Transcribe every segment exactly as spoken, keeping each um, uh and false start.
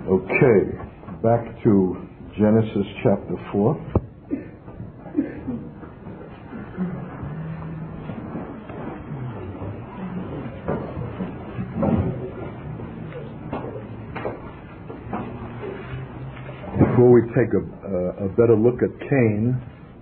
Okay, back to Genesis chapter four. Before we take a, uh, a better look at Cain,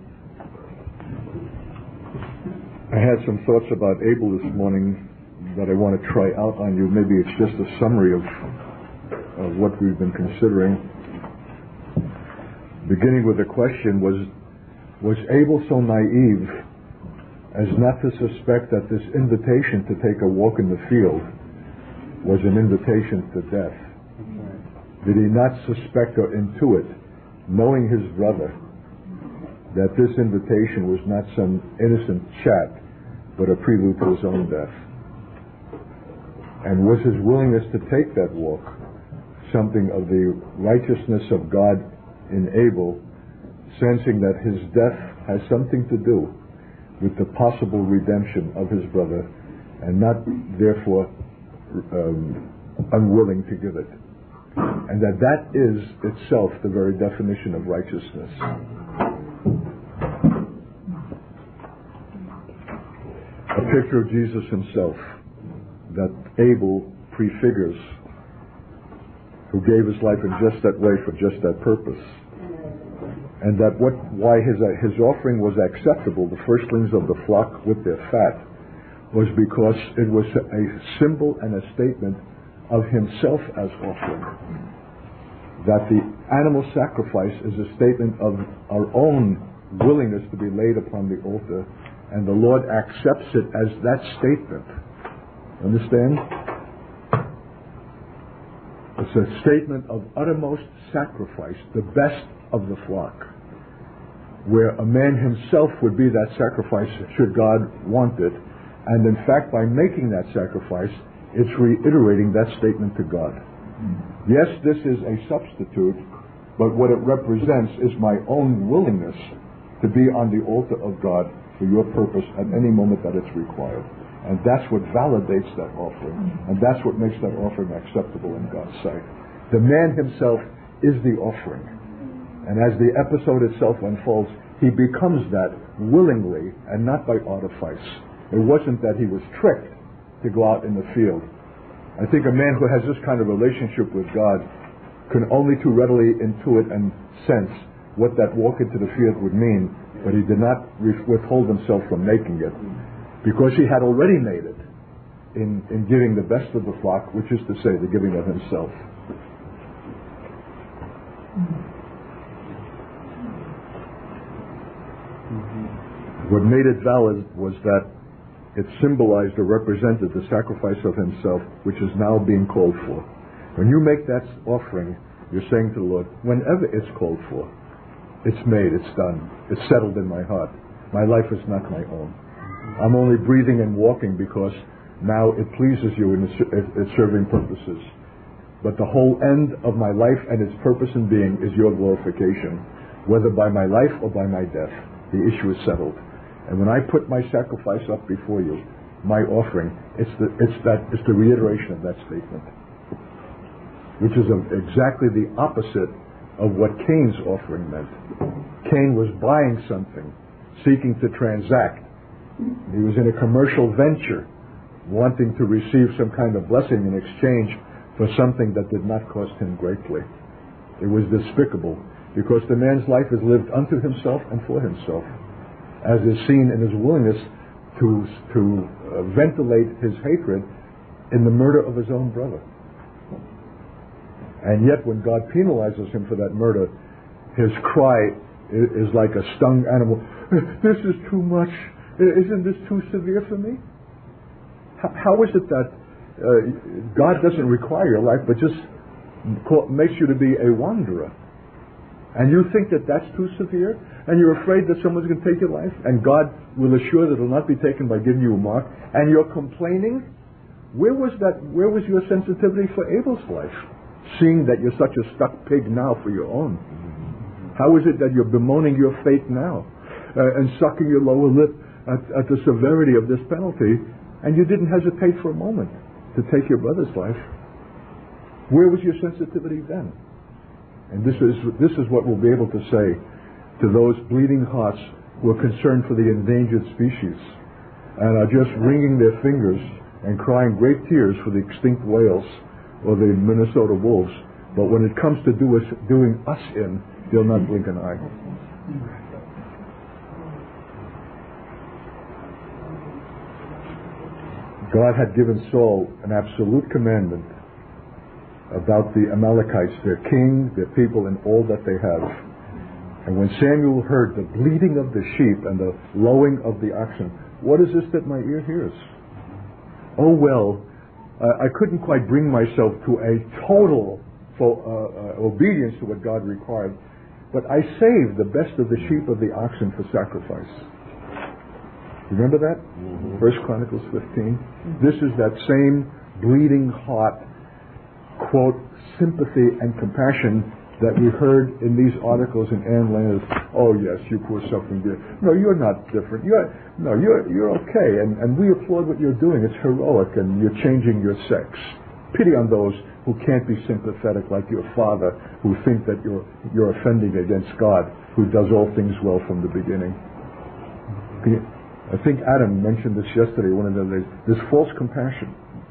I had some thoughts about Abel this morning that I want to try out on you. Maybe it's just a summary of of what we've been considering. Beginning with the question, was was Abel so naive as not to suspect that this invitation to take a walk in the field was an invitation to death? Did he not suspect or intuit, knowing his brother, that this invitation was not some innocent chat, but a prelude to his own death? And was his willingness to take that walk something of the righteousness of God in Abel, sensing that his death has something to do with the possible redemption of his brother, and not therefore um, unwilling to give it? And that that is itself the very definition of righteousness. A picture of Jesus himself that Abel prefigures, who gave his life in just that way for just that purpose. And that what why his uh, his offering was acceptable, the firstlings of the flock with their fat, was because it was a symbol and a statement of himself as offering. That the animal sacrifice is a statement of our own willingness to be laid upon the altar, and the Lord accepts it as that statement. Understand? It's a statement of uttermost sacrifice, the best of the flock, where a man himself would be that sacrifice should God want it. And in fact, by making that sacrifice, it's reiterating that statement to God. Yes, this is a substitute, but what it represents is my own willingness to be on the altar of God for your purpose at any moment that it's required. And that's what validates that offering. And that's what makes that offering acceptable in God's sight. The man himself is the offering. And as the episode itself unfolds, he becomes that willingly and not by artifice. It wasn't that he was tricked to go out in the field. I think a man who has this kind of relationship with God can only too readily intuit and sense what that walk into the field would mean, but he did not withhold himself from making it, because he had already made it in, in giving the best of the flock, which is to say, the giving of himself. Mm-hmm. What made it valid was that it symbolized or represented the sacrifice of himself, which is now being called for. When you make that offering, you're saying to the Lord, whenever it's called for, it's made, it's done, it's settled in my heart. My life is not my own. I'm only breathing and walking because now it pleases you in its serving purposes. But the whole end of my life and its purpose in being is your glorification, whether by my life or by my death. The issue is settled. And when I put my sacrifice up before you, my offering, it's the it's that it's the reiteration of that statement, which is a, exactly the opposite of what Cain's offering meant. Cain was buying something, seeking to transact. He was in a commercial venture, wanting to receive some kind of blessing in exchange for something that did not cost him greatly. It was despicable, because the man's life is lived unto himself and for himself, as is seen in his willingness to, to uh, ventilate his hatred in the murder of his own brother. And yet when God penalizes him for that murder, his cry is, is like a stung animal. This is too much. Isn't this too severe for me? How, how is it that uh, God doesn't require your life, but just call, makes you to be a wanderer? And you think that that's too severe? And you're afraid that someone's going to take your life? And God will assure that it will not be taken by giving you a mark? And you're complaining? Where was that? Where was your sensitivity for Abel's life? Seeing that you're such a stuck pig now for your own. How is it that you're bemoaning your fate now? Uh, and sucking your lower lip At, at the severity of this penalty, and you didn't hesitate for a moment to take your brother's life? Where was your sensitivity then? And this is this is what we'll be able to say to those bleeding hearts who are concerned for the endangered species and are just wringing their fingers and crying great tears for the extinct whales or the Minnesota wolves. But when it comes to do us, doing us in, they'll not blink an eye. God had given Saul an absolute commandment about the Amalekites, their king, their people, and all that they have. And when Samuel heard the bleating of the sheep and the lowing of the oxen, what is this that my ear hears? Oh well, uh, I couldn't quite bring myself to a total fo- uh, uh, obedience to what God required, but I saved the best of the sheep of the oxen for sacrifice. Remember that? Mm-hmm. First Chronicles fifteen. Mm-hmm. This is that same bleeding heart, quote, sympathy and compassion that we heard in these articles in Ann Landers. Oh yes, you poor suffering dear. No, you're not different. You're no, you're you're okay, and, and we applaud what you're doing. It's heroic, and you're changing your sex. Pity on those who can't be sympathetic like your father, who think that you're you're offending against God, who does all things well from the beginning. I think Adam mentioned this yesterday, one of the days. This false compassion,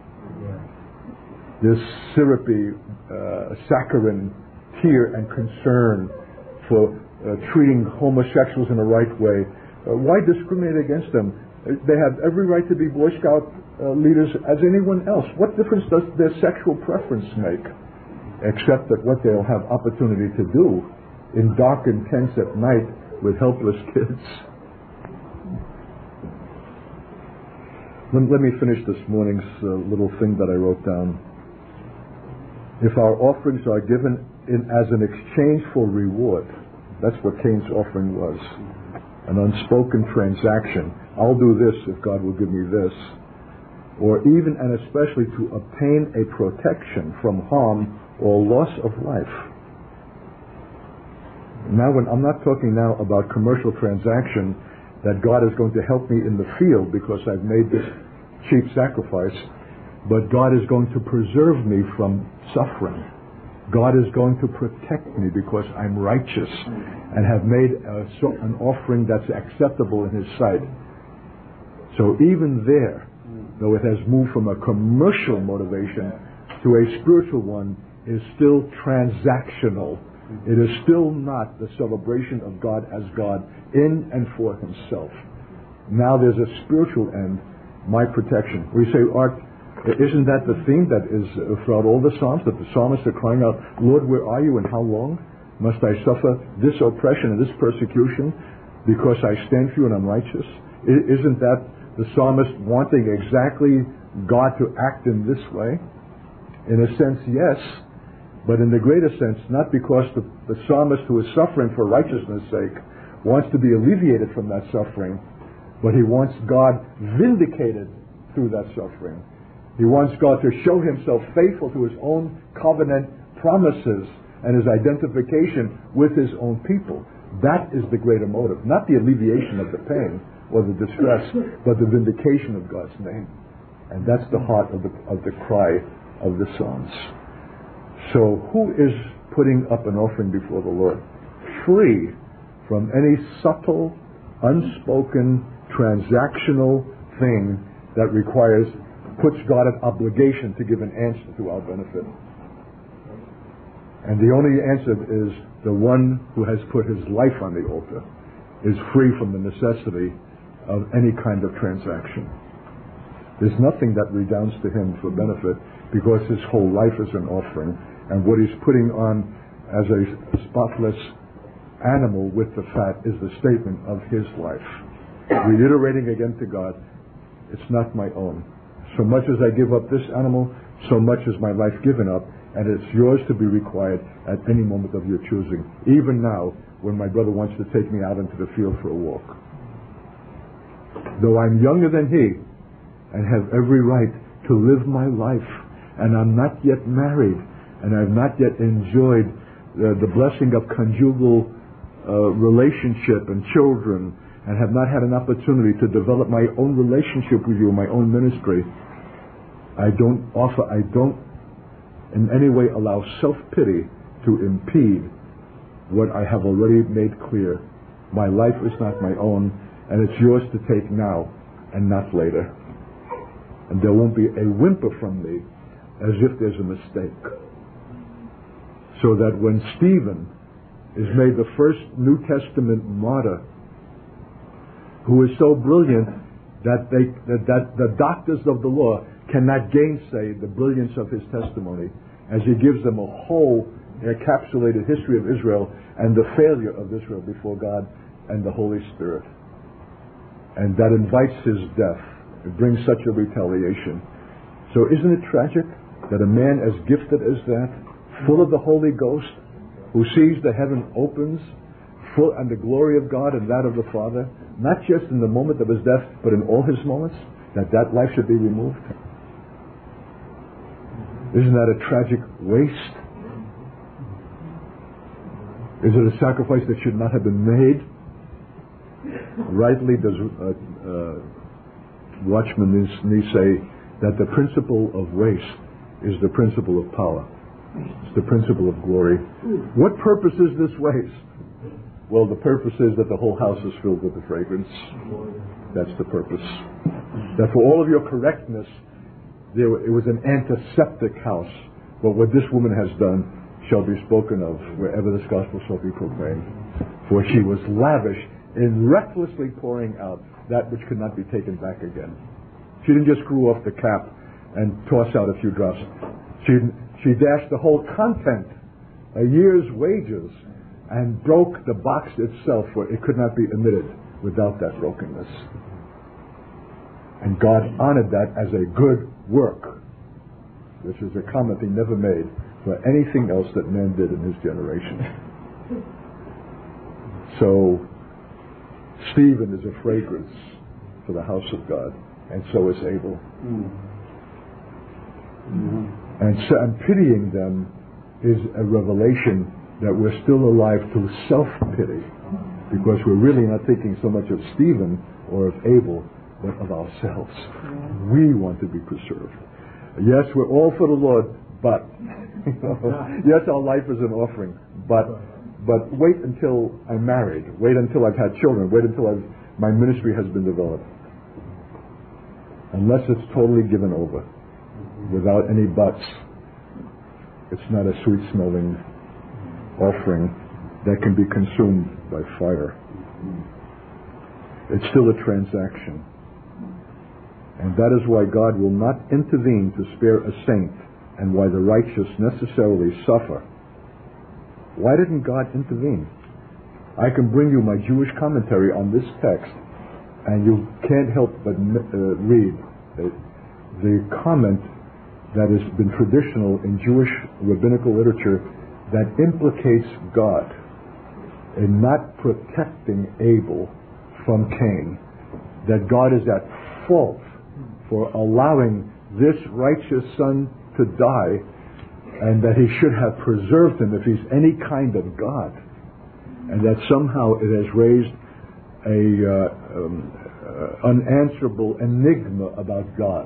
this syrupy, uh, saccharine tear and concern for uh, treating homosexuals in the right way. Uh, why discriminate against them? Uh, they have every right to be Boy Scout uh, leaders as anyone else. What difference does their sexual preference make? Except that what they'll have opportunity to do in darkened tents at night with helpless kids. Let, let me finish this morning's uh, little thing that I wrote down. If our offerings are given in as an exchange for reward, that's what Cain's offering was. An unspoken transaction. I'll do this if God will give me this. Or even and especially to obtain a protection from harm or loss of life. Now, when I'm not talking now about commercial transaction that God is going to help me in the field because I've made this cheap sacrifice, but God is going to preserve me from suffering. God is going to protect me because I'm righteous and have made a, so, an offering that's acceptable in His sight. So even there, though it has moved from a commercial motivation to a spiritual one, is still transactional. It is still not the celebration of God as God in and for Himself. Now there's a spiritual end, my protection. We say, Art, isn't that the theme that is throughout all the Psalms, that the psalmists are crying out, Lord, where are you and how long? Must I suffer this oppression and this persecution because I stand for you and I'm righteous? Isn't that the psalmist wanting exactly God to act in this way? In a sense, yes, but in the greater sense, not because the, the psalmist who is suffering for righteousness' sake wants to be alleviated from that suffering, but he wants God vindicated through that suffering. He wants God to show Himself faithful to His own covenant promises and His identification with His own people. That is the greater motive, not the alleviation of the pain or the distress, but the vindication of God's name. And that's the heart of the, of the cry of the Psalms. So who is putting up an offering before the Lord? Free from any subtle, unspoken, transactional thing that requires puts God at obligation to give an answer to our benefit. And the only answer is the one who has put his life on the altar is free from the necessity of any kind of transaction. There's nothing that redounds to him for benefit because his whole life is an offering, and what he's putting on as a spotless animal with the fat is the statement of his life. Reiterating again to God, it's not my own. So much as I give up this animal, so much is my life given up, and it's yours to be required at any moment of your choosing. Even now, when my brother wants to take me out into the field for a walk. Though I'm younger than he, and have every right to live my life, and I'm not yet married, and I've not yet enjoyed the, the blessing of conjugal uh, relationship and children, and have not had an opportunity to develop my own relationship with you, my own ministry, I don't offer, I don't in any way allow self-pity to impede what I have already made clear. My life is not my own, and it's yours to take now and not later. And there won't be a whimper from me as if there's a mistake. So that when Stephen is made the first New Testament martyr, who is so brilliant that they that, that the doctors of the law cannot gainsay the brilliance of his testimony, as he gives them a whole encapsulated history of Israel and the failure of Israel before God and the Holy Spirit. And that invites his death. It brings such a retaliation. So isn't it tragic that a man as gifted as that, full of the Holy Ghost, who sees the heaven opens, full and the glory of God and that of the Father, not just in the moment of his death, but in all his moments, that that life should be removed? Isn't that a tragic waste? Is it a sacrifice that should not have been made? Rightly does uh, uh, Watchman Nee say that the principle of waste is the principle of power. It's the principle of glory. What purpose is this waste? Well, the purpose is that the whole house is filled with the fragrance. That's the purpose. That for all of your correctness, there, it was an antiseptic house. But what this woman has done shall be spoken of wherever this gospel shall be proclaimed. For she was lavish in recklessly pouring out that which could not be taken back again. She didn't just screw off the cap and toss out a few drops. She, she dashed the whole content, a year's wages, and broke the box itself where it could not be emitted without that brokenness. And God honored that as a good work, which is a comment he never made for anything else that man did in his generation. So, Stephen is a fragrance for the house of God, and so is Abel. Mm-hmm. And, so, and pitying them is a revelation that we're still alive to self-pity, because we're really not thinking so much of Stephen or of Abel, but of ourselves. We want to be preserved. Yes, we're all for the Lord, but yes, our life is an offering, but but wait until I'm married, wait until I've had children, wait until I've, my ministry has been developed. Unless it's totally given over, without any buts, it's not a sweet-smelling offering that can be consumed by fire. It's still a transaction. And that is why God will not intervene to spare a saint, and why the righteous necessarily suffer. Why didn't God intervene? I can bring you my Jewish commentary on this text, and you can't help but uh, read uh, the comment that has been traditional in Jewish rabbinical literature that implicates God in not protecting Abel from Cain, that God is at fault for allowing this righteous son to die, and that he should have preserved him if he's any kind of God, and that somehow it has raised a uh, um, uh, unanswerable enigma about God.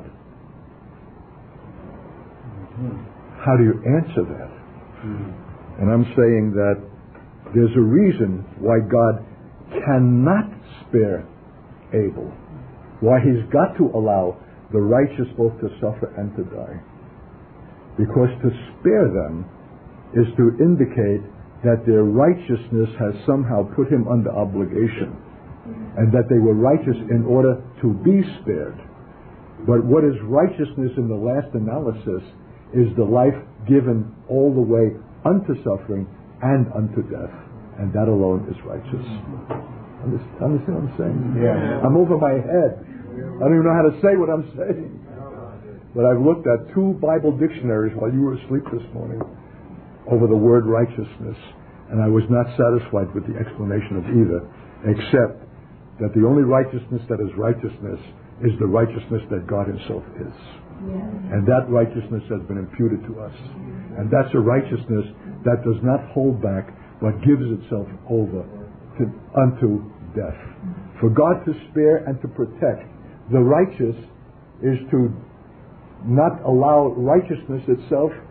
Mm-hmm. How do you answer that? Mm-hmm. And I'm saying that there's a reason why God cannot spare Abel, why he's got to allow the righteous both to suffer and to die. Because to spare them is to indicate that their righteousness has somehow put him under obligation, and that they were righteous in order to be spared. But what is righteousness in the last analysis is the life given all the way unto suffering and unto death, and that alone is righteous. Understand what I'm saying? Yeah. I'm over my head. I don't even know how to say what I'm saying. But I've looked at two Bible dictionaries while you were asleep this morning over the word righteousness, and I was not satisfied with the explanation of either, except that the only righteousness that is righteousness is the righteousness that God himself is. Yeah. And that righteousness has been imputed to us. And that's a righteousness that does not hold back, but gives itself over to, unto death. For God to spare and to protect the righteous is to not allow righteousness itself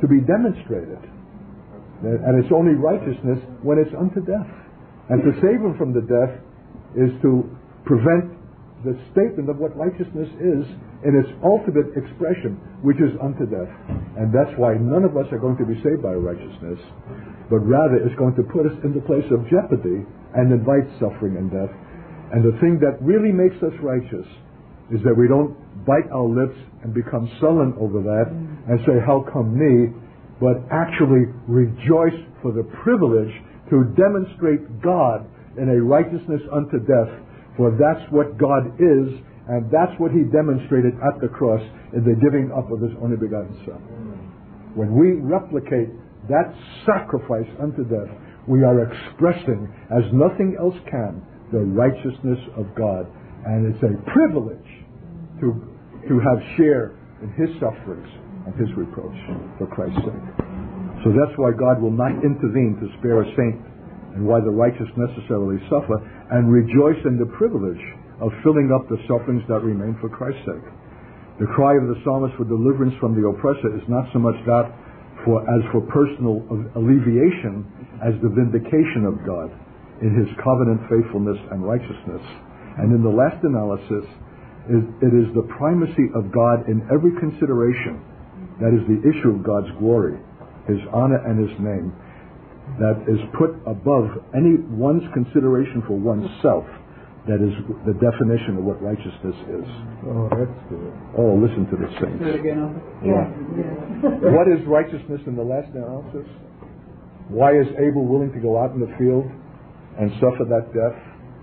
to be demonstrated. And it's only righteousness when it's unto death. And to save him from the death is to prevent the statement of what righteousness is in its ultimate expression, which is unto death. And that's why none of us are going to be saved by righteousness, but rather it's going to put us in the place of jeopardy and invite suffering and death. And the thing that really makes us righteous is that we don't bite our lips and become sullen over that and say, how come me? But actually rejoice for the privilege to demonstrate God in a righteousness unto death, for that's what God is, and that's what he demonstrated at the cross in the giving up of his only begotten Son. When we replicate that sacrifice unto death, we are expressing, as nothing else can, the righteousness of God. And it's a privilege to, to have share in his sufferings and his reproach for Christ's sake. So that's why God will not intervene to spare a saint, and why the righteous necessarily suffer, and rejoice in the privilege of filling up the sufferings that remain for Christ's sake. The cry of the psalmist for deliverance from the oppressor is not so much that for as for personal alleviation as the vindication of God in his covenant faithfulness and righteousness. And in the last analysis, it is the primacy of God in every consideration that is the issue of God's glory, his honor and his name, that is put above any one's consideration for oneself. That is the definition of what righteousness is. Oh, that's good. Oh, listen to this, saints. Say it again, Uncle? Yeah. yeah. What is righteousness in the last analysis? Why is Abel willing to go out in the field and suffer that death?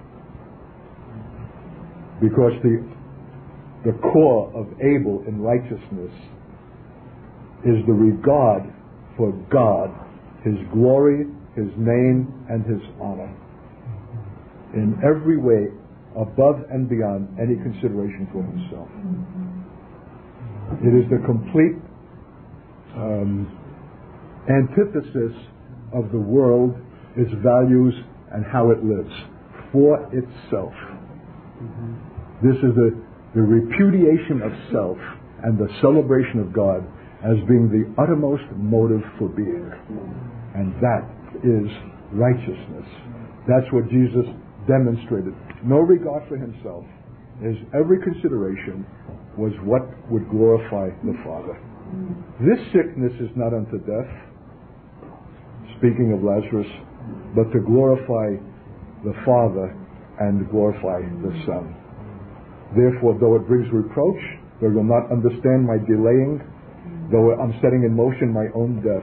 Because the the core of Abel in righteousness is the regard for God, his glory, his name, and his honor, in every way above and beyond any consideration for himself. It is the complete um, antithesis of the world, its values, and how it lives for itself. This is the, the repudiation of self and the celebration of God as being the uttermost motive for being. And that is righteousness. That's what Jesus demonstrated. No regard for himself. His every consideration was what would glorify the Father. This sickness is not unto death, speaking of Lazarus, but to glorify the Father and glorify the Son. Therefore, though it brings reproach, they will not understand my delaying, though I'm setting in motion my own death.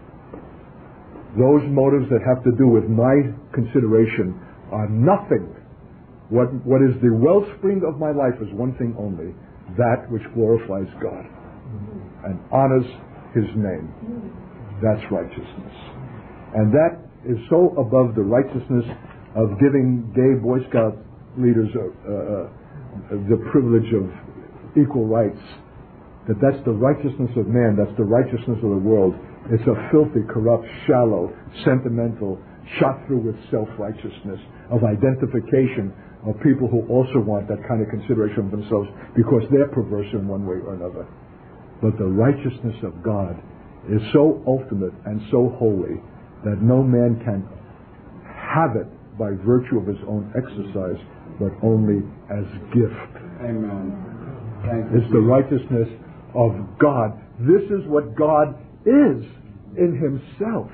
Those motives that have to do with my consideration are nothing. What, what is the wellspring of my life is one thing only, that which glorifies God and honors his name. That's righteousness. And that is so above the righteousness of giving gay Boy Scout leaders uh, uh, the privilege of equal rights, that that's the righteousness of man, that's the righteousness of the world. It's a filthy, corrupt, shallow, sentimental, shot through with self-righteousness of identification of people who also want that kind of consideration of themselves because they're perverse in one way or another. But the righteousness of God is so ultimate and so holy that no man can have it by virtue of his own exercise, but only as gift. Amen. Thank you. It's the righteousness of God. This is what God is in himself.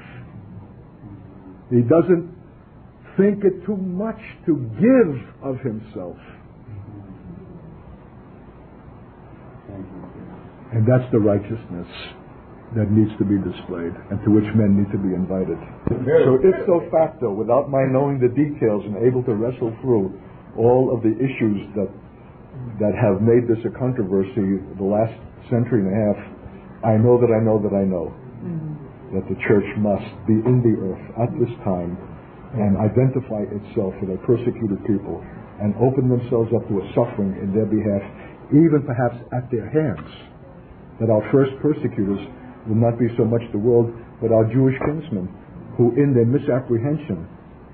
He doesn't think it too much to give of himself. Thank you. And that's the righteousness that needs to be displayed and to which men need to be invited. So ipso facto, without my knowing the details and able to wrestle through all of the issues that that have made this a controversy the last century and a half, I know that I know that I know mm-hmm. that the church must be in the earth at this time and identify itself with a persecuted people and open themselves up to a suffering in their behalf, even perhaps at their hands. That our first persecutors will not be so much the world, but our Jewish kinsmen, who in their misapprehension,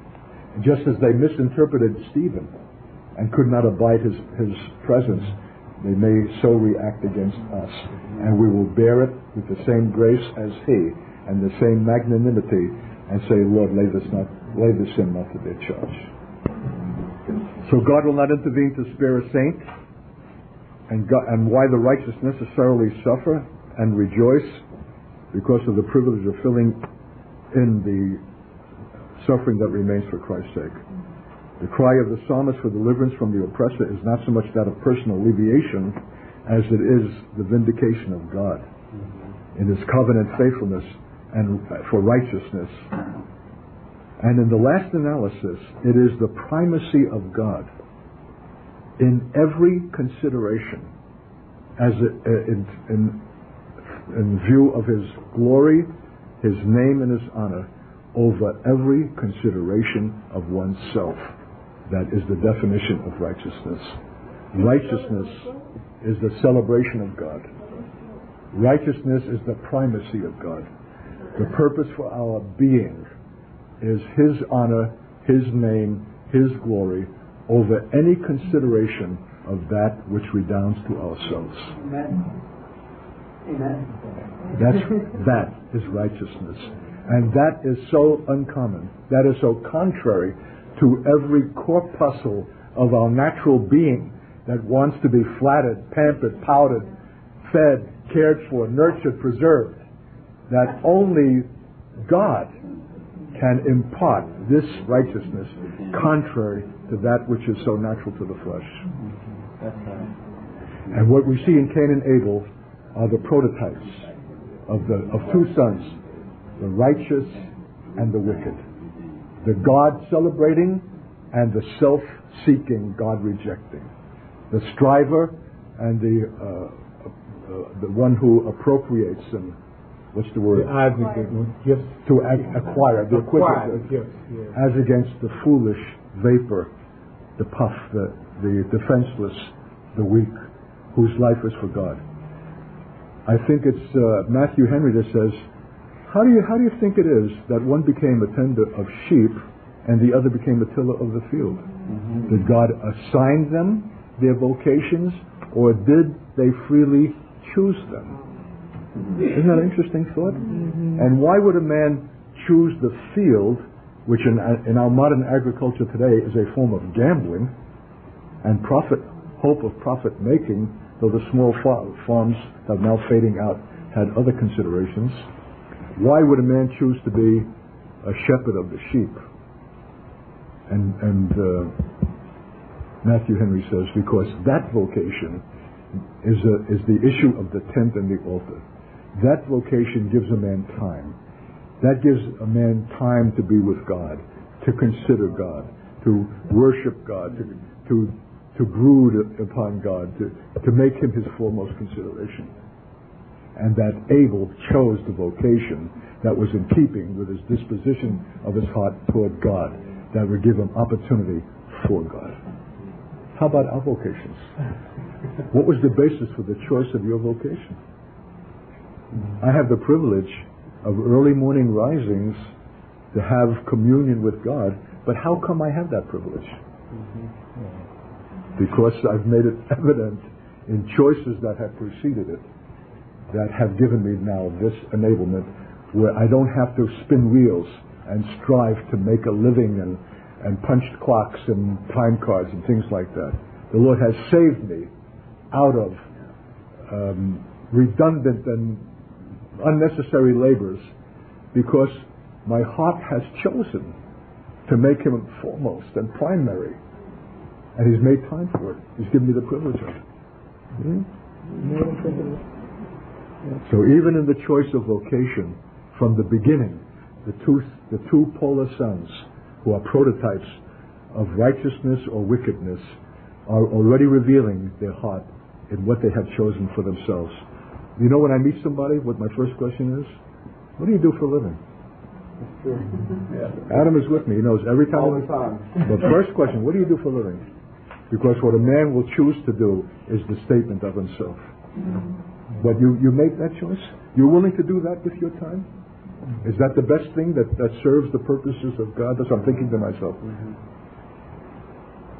just as they misinterpreted Stephen and could not abide his, his presence, they may so react against us. And we will bear it with the same grace as He and the same magnanimity and say, Lord, lay this, not, lay this sin not to their charge. So God will not intervene to spare a saint. And, God, and why the righteous necessarily suffer and rejoice? Because of the privilege of filling in the suffering that remains for Christ's sake. The cry of the psalmist for deliverance from the oppressor is not so much that of personal alleviation as it is the vindication of God in His covenant faithfulness and for righteousness. And in the last analysis, it is the primacy of God in every consideration as a, in, in, in view of His glory, His name, and His honor over every consideration of oneself. That is the definition of righteousness. Righteousness is the celebration of God. Righteousness is the primacy of God. The purpose for our being is His honor, His name, His glory over any consideration of that which redounds to ourselves. Amen. Amen. That's, that is righteousness. And that is so uncommon. That is so contrary to every corpuscle of our natural being that wants to be flattered, pampered, powdered, fed, cared for, nurtured, preserved. That only God can impart this righteousness contrary to that which is so natural to the flesh. And what we see in Cain and Abel are the prototypes of the of two sons, the righteous and the wicked, the God celebrating and the self-seeking, God rejecting, the striver and the uh, uh, the one who appropriates and what's the word? The advocate with gifts. To ac- acquire, the Acquire equivalent, gifts, yes. as against the foolish vapor, the puff, the, the defenseless, the weak, whose life is for God. I think it's uh, Matthew Henry that says, how do you how do you think it is that one became a tender of sheep and the other became a tiller of the field? Mm-hmm. Did God assign them their vocations, or did they freely choose them? Isn't that an interesting thought? Mm-hmm. And why would a man choose the field, which in, in our modern agriculture today is a form of gambling and profit, hope of profit making, though the small far- farms that are now fading out had other considerations? Why would a man choose to be a shepherd of the sheep? And, and uh, Matthew Henry says, because that vocation is, a, is the issue of the tent and the altar. That vocation gives a man time. That gives a man time to be with God, to consider God, to worship God, to to, to brood upon God, to, to make Him his foremost consideration. And that Abel chose the vocation that was in keeping with his disposition of his heart toward God, that would give him opportunity for God. How about our vocations? What was the basis for the choice of your vocation? I have the privilege of early morning risings to have communion with God, but how come I have that privilege? Because I've made it evident in choices that have preceded it, that have given me now this enablement where I don't have to spin wheels and strive to make a living and, and punched clocks and time cards and things like that. The Lord has saved me out of um, redundant and unnecessary labors because my heart has chosen to make Him foremost and primary, and He's made time for it. He's given me the privilege of it. Hmm? So even in the choice of vocation, from the beginning, the two the two polar sons, who are prototypes of righteousness or wickedness, are already revealing their heart in what they have chosen for themselves. You know, when I meet somebody, what my first question is, what do you do for a living? Yeah. Adam is with me. He knows every time. All the time. The first question, what do you do for a living? Because what a man will choose to do is the statement of himself. Mm-hmm. But you, you make that choice? You're willing to do that with your time? Is that the best thing that, that serves the purposes of God? That's what I'm thinking to myself. Mm-hmm. So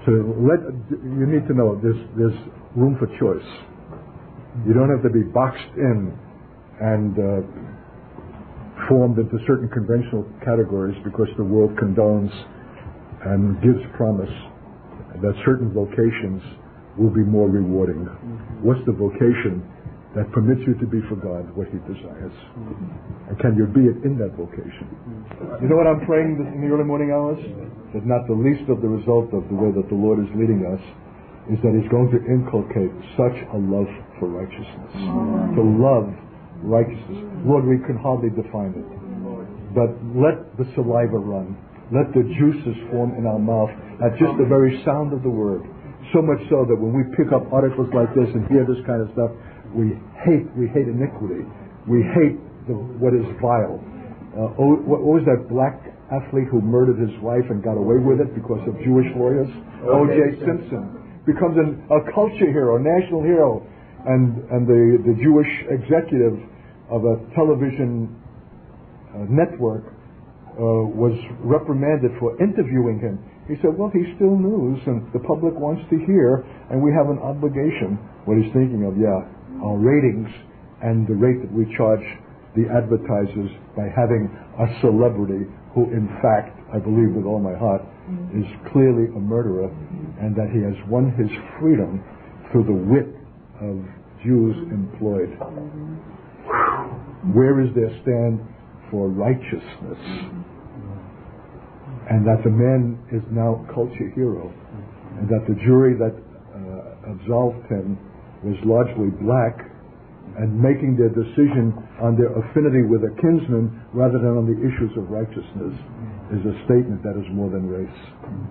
to let, you need to know there's, there's room for choice. You don't have to be boxed in and uh, formed into certain conventional categories because the world condones and gives promise that certain vocations will be more rewarding. Mm-hmm. What's the vocation that permits you to be for God what He desires? Mm-hmm. And can you be it in that vocation? Mm-hmm. You know what I'm praying this, in the early morning hours? That not the least of the result of the way that the Lord is leading us is that He's going to inculcate such a love for righteousness. Mm-hmm. To love righteousness. Lord, we can hardly define it. But let the saliva run. Let the juices form in our mouth at just the very sound of the word. So much so that when we pick up articles like this and hear this kind of stuff, we hate, we hate iniquity. We hate the, what is vile. Uh, oh, what, what was that black athlete who murdered his wife and got away with it because of Jewish lawyers? O J Simpson becomes an, a culture hero, a national hero. And, and the, the Jewish executive of a television uh, network uh, was reprimanded for interviewing him. He said, well, he's still news, and the public wants to hear, and we have an obligation. What he's thinking of, yeah, our ratings and the rate that we charge the advertisers by having a celebrity who, in fact, I believe with all my heart, is clearly a murderer, and that he has won his freedom through the wit of Jews employed. Where is their stand for righteousness? And that the man is now a culture hero, and that the jury that uh, absolved him was largely black, and making their decision on their affinity with a kinsman rather than on the issues of righteousness is a statement that is more than race.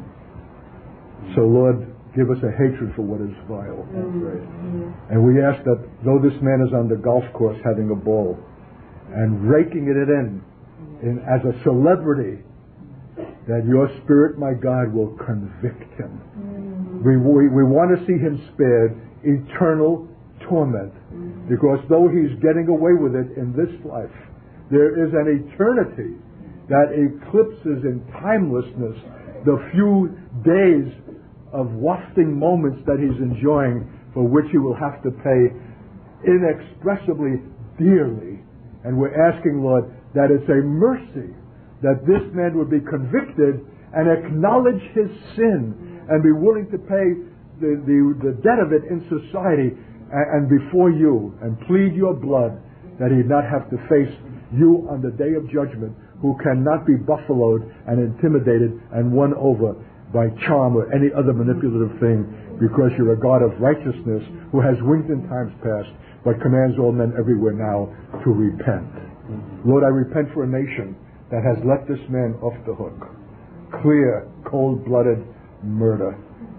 So Lord, give us a hatred for what is vile. And we ask that though this man is on the golf course having a ball and raking it in, in as a celebrity, that your Spirit, my God, will convict him. Mm-hmm. We, we, we want to see him spared eternal torment. Mm-hmm. Because though he's getting away with it in this life, there is an eternity that eclipses in timelessness the few days of wafting moments that he's enjoying, for which he will have to pay inexpressibly dearly. And we're asking, Lord, that it's a mercy that this man would be convicted and acknowledge his sin and be willing to pay the, the, the debt of it in society and, and before you, and plead your blood that he not have to face you on the day of judgment, who cannot be buffaloed and intimidated and won over by charm or any other manipulative thing, because you're a God of righteousness who has winked in times past but commands all men everywhere now to repent. Lord, I repent for a nation that has let this man off the hook. Clear, cold-blooded murder.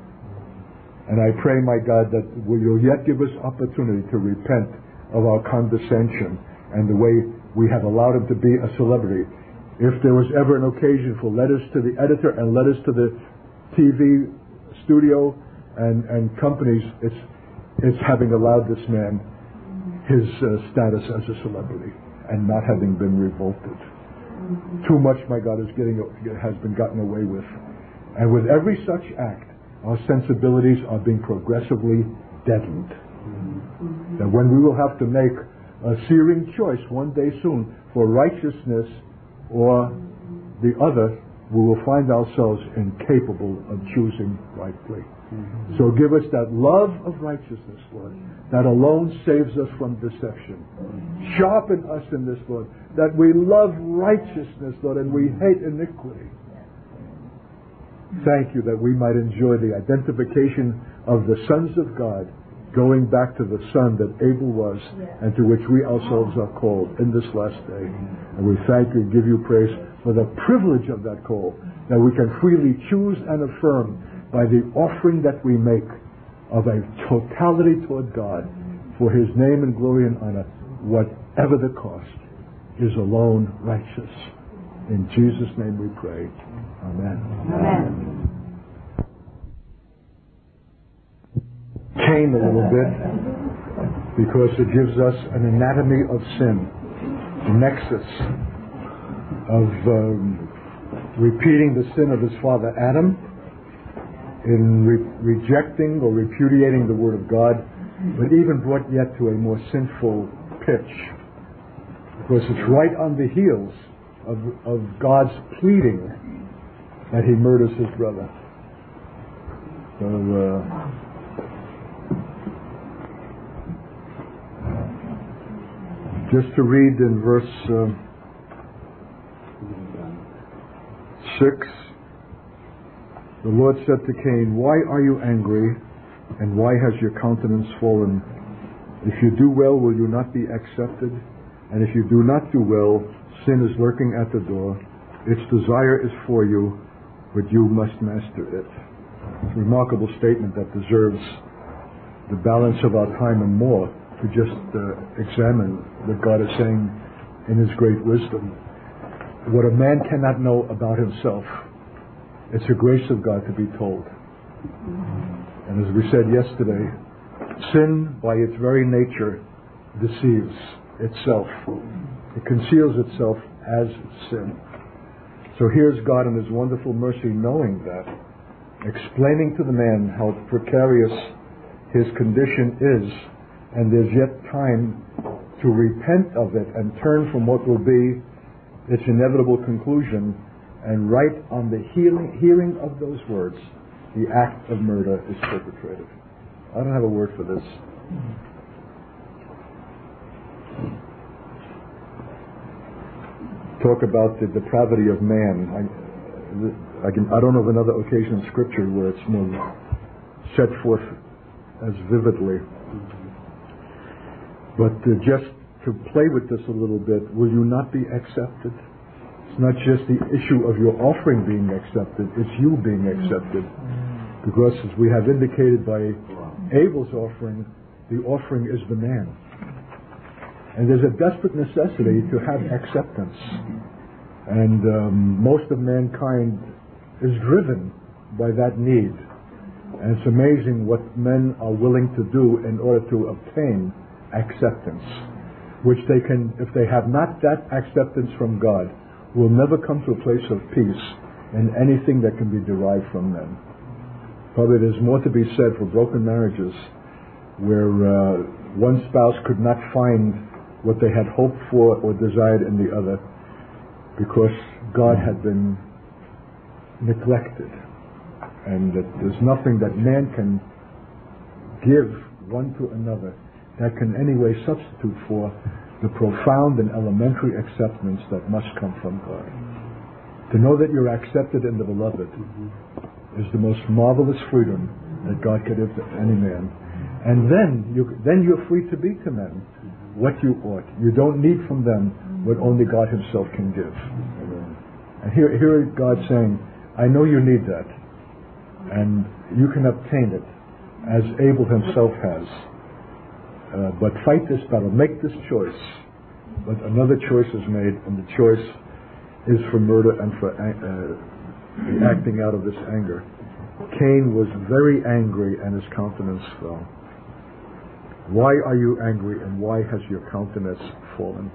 And I pray, my God, that you'll yet give us opportunity to repent of our condescension and the way we have allowed him to be a celebrity. If there was ever an occasion for letters to the editor and letters to the T V studio and, and companies, it's, it's having allowed this man his uh, status as a celebrity and not having been revolted. Too much, my God, is getting has been gotten away with. And with every such act, our sensibilities are being progressively deadened. Mm-hmm. That when we will have to make a searing choice one day soon for righteousness or the other, we will find ourselves incapable of choosing rightly. Mm-hmm. So give us that love of righteousness, Lord, that alone saves us from deception. Mm-hmm. Sharpen us in this, Lord, that we love righteousness, Lord, and we hate iniquity. Thank you that we might enjoy the identification of the sons of God, going back to the son that Abel was, and to which we ourselves are called in this last day. And we thank you and give you praise for the privilege of that call, that we can freely choose and affirm by the offering that we make of a totality toward God for His name and glory and honor, whatever the cost, is alone righteous. In Jesus' name we pray. Amen. Amen. Cane a little bit, because it gives us an anatomy of sin, a nexus of um, repeating the sin of his father Adam in re- rejecting or repudiating the Word of God, but even brought yet to a more sinful pitch. Because it's right on the heels of, of God's pleading that he murders his brother. So, uh, just to read in verse uh, six, the Lord said to Cain, "Why are you angry, and why has your countenance fallen? If you do well, will you not be accepted? And if you do not do well, sin is lurking at the door. Its desire is for you, but you must master it." It's a remarkable statement that deserves the balance of our time and more to just uh, examine what God is saying in his great wisdom. What a man cannot know about himself, it's a grace of God to be told. And as we said yesterday, sin by its very nature deceives itself. It conceals itself as sin. So here's God in his wonderful mercy, knowing that, explaining to the man how precarious his condition is, and there's yet time to repent of it and turn from what will be its inevitable conclusion, and right on the hearing, hearing of those words, the act of murder is perpetrated. I don't have a word for this. Talk about the depravity of man. I, I, can, I don't know of another occasion in Scripture where it's more set forth as vividly. But uh, just to play with this a little bit, will you not be accepted? It's not just the issue of your offering being accepted, it's you being accepted. Because as we have indicated by Abel's offering, the offering is the man. And there's a desperate necessity to have acceptance. And um, most of mankind is driven by that need. And it's amazing what men are willing to do in order to obtain acceptance, which they can, if they have not that acceptance from God, will never come to a place of peace in anything that can be derived from men. Probably there's more to be said for broken marriages where uh, one spouse could not find what they had hoped for or desired in the other because God had been neglected, and that there's nothing that man can give one to another that can anyway substitute for the profound and elementary acceptance that must come from God. To know that you're accepted in the Beloved is the most marvelous freedom that God could give to any man. And then, you, then you're free to be to men what you ought. You don't need from them what only God himself can give. And here, here is God saying, I know you need that, and you can obtain it as Abel himself has. Uh, but fight this battle, make this choice. But another choice is made, and the choice is for murder and for uh, the acting out of this anger. Cain was very angry, and his countenance fell. Why are you angry, and why has your countenance fallen?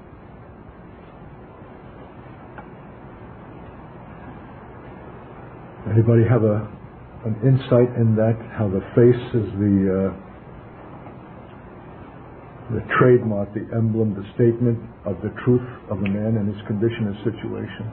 Anybody have a an insight in that? How the face is the uh, the trademark, the emblem, the statement of the truth of a man and his condition and situation,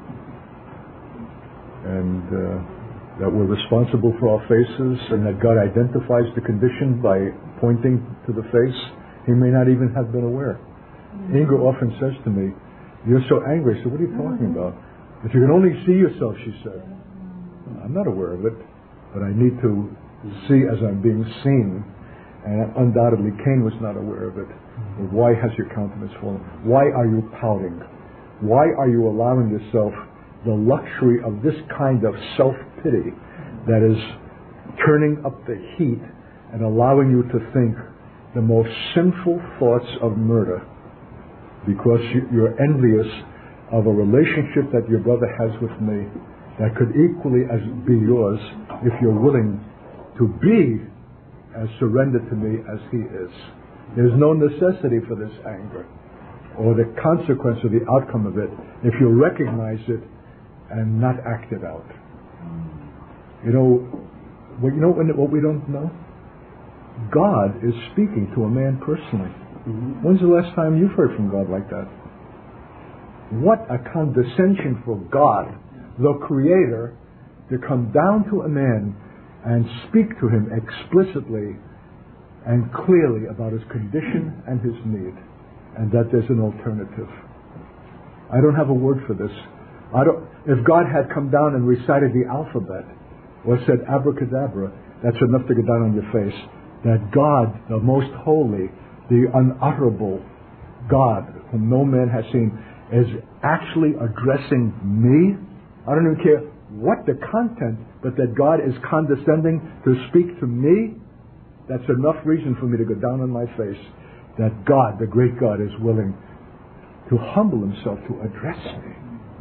and uh, that we're responsible for our faces, and that God identifies the condition by pointing to the face. He may not even have been aware. Inga often says to me, "You're so angry." I said, "What are you talking about?" "If you can only see yourself," she said. "I'm not aware of it, but I need to see as I'm being seen." And undoubtedly, Cain was not aware of it. But why has your countenance fallen? Why are you pouting? Why are you allowing yourself the luxury of this kind of self-pity that is turning up the heat and allowing you to think the most sinful thoughts of murder because you're envious of a relationship that your brother has with me that could equally as be yours if you're willing to be as surrendered to me as he is. There's no necessity for this anger or the consequence or the outcome of it if you recognize it and not act it out. You know, Well, you know what, what we don't know? God is speaking to a man personally. Mm-hmm. When's the last time you've heard from God like that? What a condescension for God, the Creator, to come down to a man and speak to him explicitly and clearly about his condition and his need, and that there's an alternative. I don't have a word for this. I don't. If God had come down and recited the alphabet or said abracadabra, that's enough to get down on your face. That God, the most holy, the unutterable God, whom no man has seen, is actually addressing me. I don't even care what the content, but that God is condescending to speak to me. That's enough reason for me to go down on my face. That God, the great God, is willing to humble himself to address me.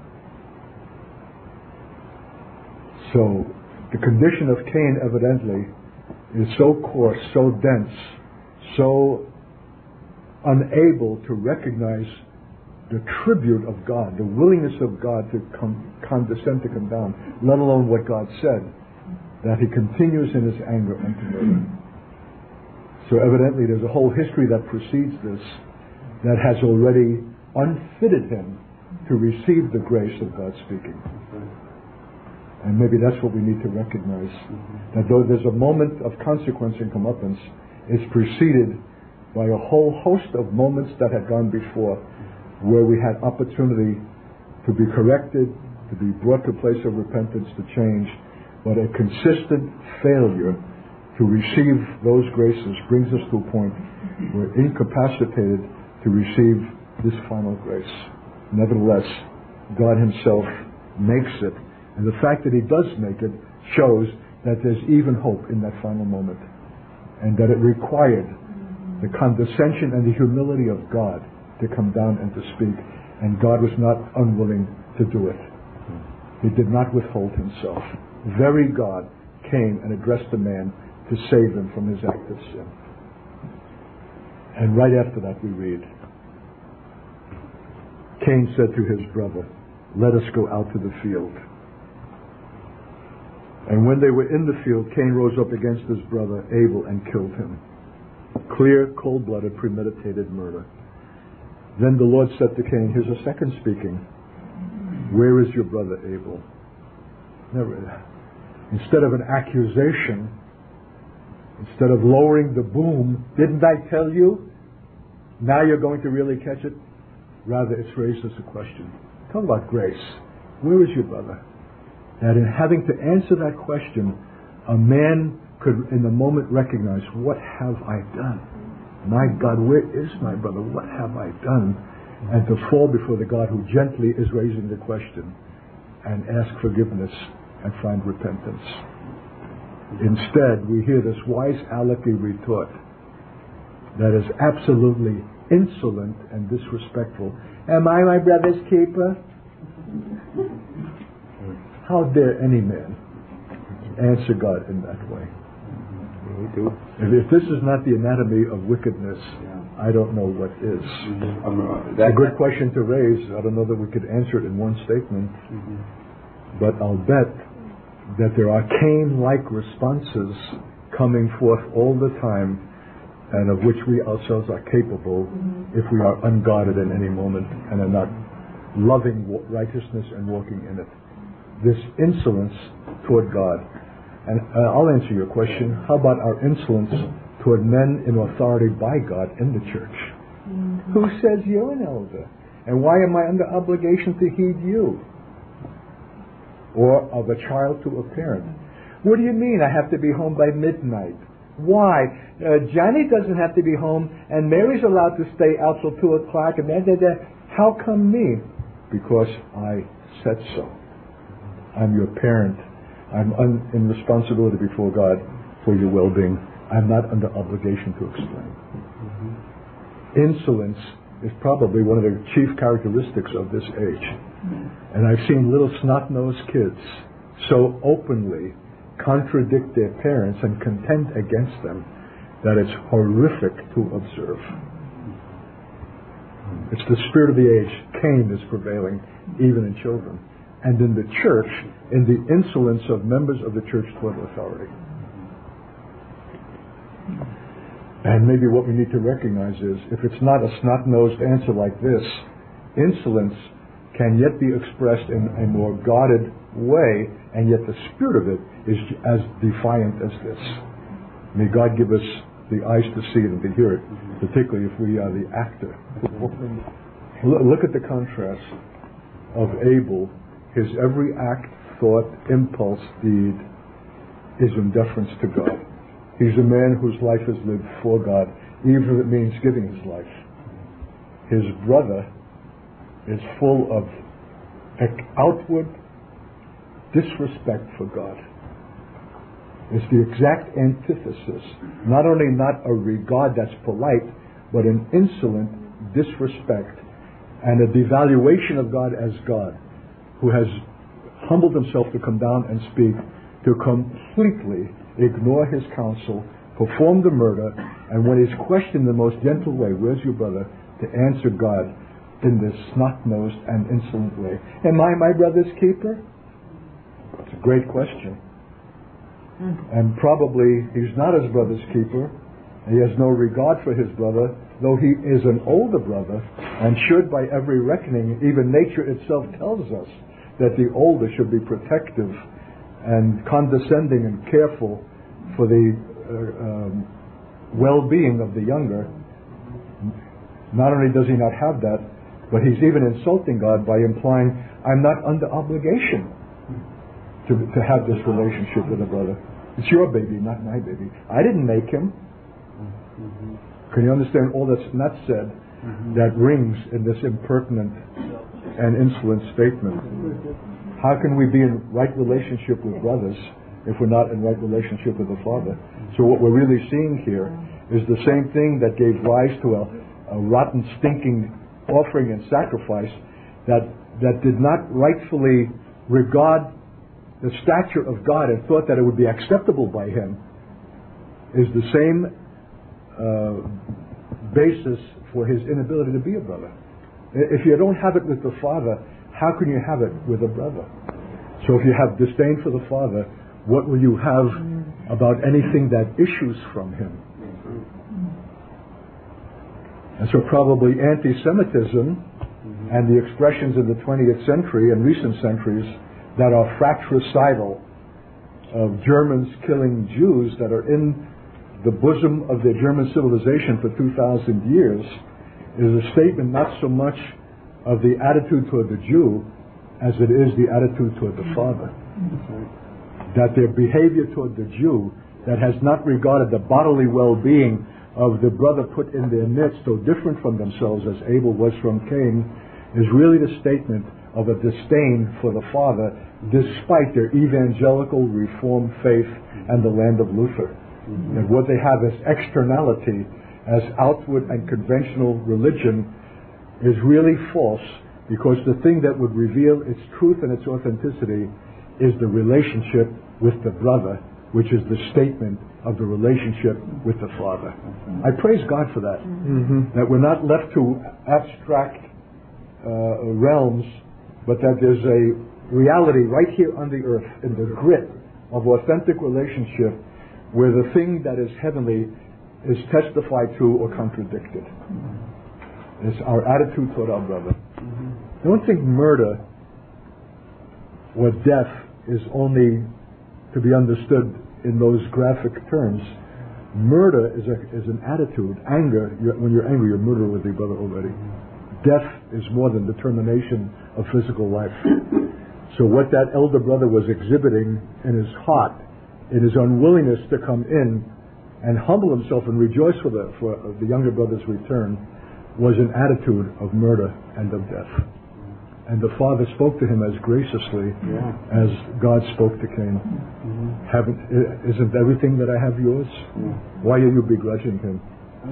So, the condition of Cain evidently is so coarse, so dense, so unable to recognize the tribute of God, the willingness of God to come, condescend to come down, let alone what God said, that he continues in his anger unto murder. So evidently there's a whole history that precedes this that has already unfitted him to receive the grace of God speaking. And maybe that's what we need to recognize. Mm-hmm. That though there's a moment of consequence and comeuppance, it's preceded by a whole host of moments that had gone before, where we had opportunity to be corrected, to be brought to a place of repentance, to change, but a consistent failure to receive those graces brings us to a point where we're incapacitated to receive this final grace. Nevertheless, God himself makes it. And the fact that he does make it shows that there's even hope in that final moment. And that it required the condescension and the humility of God to come down and to speak. And God was not unwilling to do it. He did not withhold himself. Very God came and addressed the man to save him from his act of sin. And right after that we read, Cain said to his brother, "Let us go out to the field." And when they were in the field, Cain rose up against his brother Abel and killed him. Clear, cold-blooded, premeditated murder. Then the Lord said to Cain, here's a second speaking, "Where is your brother Abel?" Never. Instead of an accusation, instead of lowering the boom, "Didn't I tell you? Now you're going to really catch it." Rather, it's raised as a question. Talk about grace. Where is your brother? That in having to answer that question, a man could in the moment recognize, what have I done? My God, where is my brother? What have I done? And to fall before the God who gently is raising the question and ask forgiveness and find repentance. Instead, we hear this wise alecky retort that is absolutely insolent and disrespectful. "Am I my brother's keeper?" How dare any man answer God in that way? We do. If, if this is not the anatomy of wickedness, Yeah. I don't know what is. Mm-hmm. Um, It's a good question to raise. I don't know that we could answer it in one statement. Mm-hmm. But I'll bet that there are Cain-like responses coming forth all the time, and of which we ourselves are capable mm-hmm. if we are unguarded in any moment and are not loving righteousness and walking in it. This insolence toward God. And uh, I'll answer your question. How about our insolence toward men in authority by God in the church? Mm-hmm. Who says you're an elder? And why am I under obligation to heed you? Or of a child to a parent. What do you mean I have to be home by midnight? Why? Uh, Johnny doesn't have to be home, and Mary's allowed to stay out till two o'clock, and da, da, da. How come me? Because I said so. I'm your parent. I'm un- in responsibility before God for your well-being. I'm not under obligation to explain. Mm-hmm. Insolence is probably one of the chief characteristics of this age. Mm-hmm. And I've seen little snot-nosed kids so openly contradict their parents and contend against them that it's horrific to observe. It's the spirit of the age. Cain is prevailing even in children. And in the church, in the insolence of members of the church toward authority. And maybe what we need to recognize is, if it's not a snot-nosed answer like this, insolence can yet be expressed in a more guarded way, and yet the spirit of it is as defiant as this. May God give us the eyes to see it and to hear it, particularly if we are the actor. Look at the contrast of Abel. His every act, thought, impulse, deed is in deference to God. He's a man whose life is lived for God, even if it means giving his life. His brother is full of outward disrespect for God. It's the exact antithesis. Not only not a regard that's polite, but an insolent disrespect and a devaluation of God as God, who has humbled himself to come down and speak, to completely ignore his counsel, perform the murder, and when he's questioned in the most gentle way, where's your brother, to answer God in this snot-nosed and insolent way. Am I my brother's keeper? It's a great question. Mm. And probably he's not his brother's keeper. He has no regard for his brother, though he is an older brother, and should, by every reckoning, even nature itself tells us that the older should be protective and condescending and careful for the uh, um, well-being of the younger. Not only does he not have that, but he's even insulting God by implying, I'm not under obligation to, to have this relationship with a brother. It's your baby, not my baby. I didn't make him. Mm-hmm. Can you understand all that's not said mm-hmm. that rings in this impertinent and insolent statement? How can we be in right relationship with brothers if we're not in right relationship with the Father? So what we're really seeing here is the same thing that gave rise to a, a rotten, stinking offering and sacrifice that that did not rightfully regard the stature of God and thought that it would be acceptable by him, is the same uh, basis for his inability to be a brother. If you don't have it with the Father, how can you have it with a brother? So if you have disdain for the Father, what will you have about anything that issues from him? And so probably anti-Semitism mm-hmm. and the expressions in the twentieth century and recent centuries that are fratricidal, of Germans killing Jews that are in the bosom of their German civilization for two thousand years, is a statement not so much of the attitude toward the Jew as it is the attitude toward the Father. Mm-hmm. That their behavior toward the Jew that has not regarded the bodily well-being of the brother put in their midst, so different from themselves as Abel was from Cain, is really the statement of a disdain for the Father, despite their evangelical Reformed faith and the land of Luther. Mm-hmm. And what they have as externality, as outward and conventional religion, is really false, because the thing that would reveal its truth and its authenticity is the relationship with the brother, which is the statement of the relationship with the Father. I praise God for that. Mm-hmm. That we're not left to abstract uh, realms, but that there's a reality right here on the earth, in the grit of authentic relationship, where the thing that is heavenly is testified to or contradicted. Mm-hmm. It's our attitude toward our brother. Mm-hmm. Don't think murder or death is only to be understood in those graphic terms. Murder is a, is an attitude. Anger, you're, when you're angry, you're murdering with your brother already. Death is more than the termination of physical life. So what that elder brother was exhibiting in his heart, in his unwillingness to come in and humble himself and rejoice for the, for the younger brother's return, was an attitude of murder and of death. And the Father spoke to him as graciously yeah. as God spoke to Cain. Mm-hmm. Haven't, isn't everything that I have yours? Yeah. Why are you begrudging him?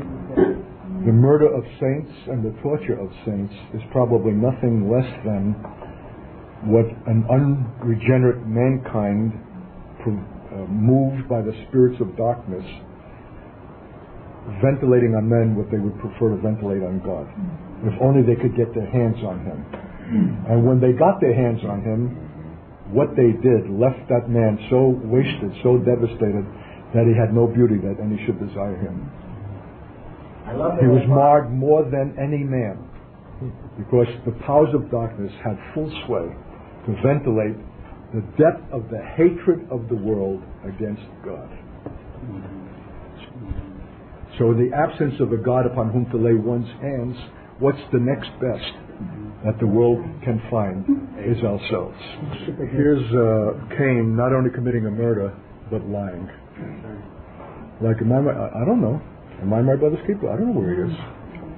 The murder of saints and the torture of saints is probably nothing less than what an unregenerate mankind, uh, moved by the spirits of darkness, ventilating on men what they would prefer to ventilate on God. If only they could get their hands on him. And when they got their hands on him, what they did left that man so wasted, so devastated, that he had no beauty that any should desire him. He was marred more than any man, because the powers of darkness had full sway to ventilate the depth of the hatred of the world against God. So in the absence of a God upon whom to lay one's hands, what's the next best that the world can find is ourselves. Here's uh, Cain not only committing a murder, but lying. Like, am I, my, I don't know. Am I my brother's keeper? I don't know where he is.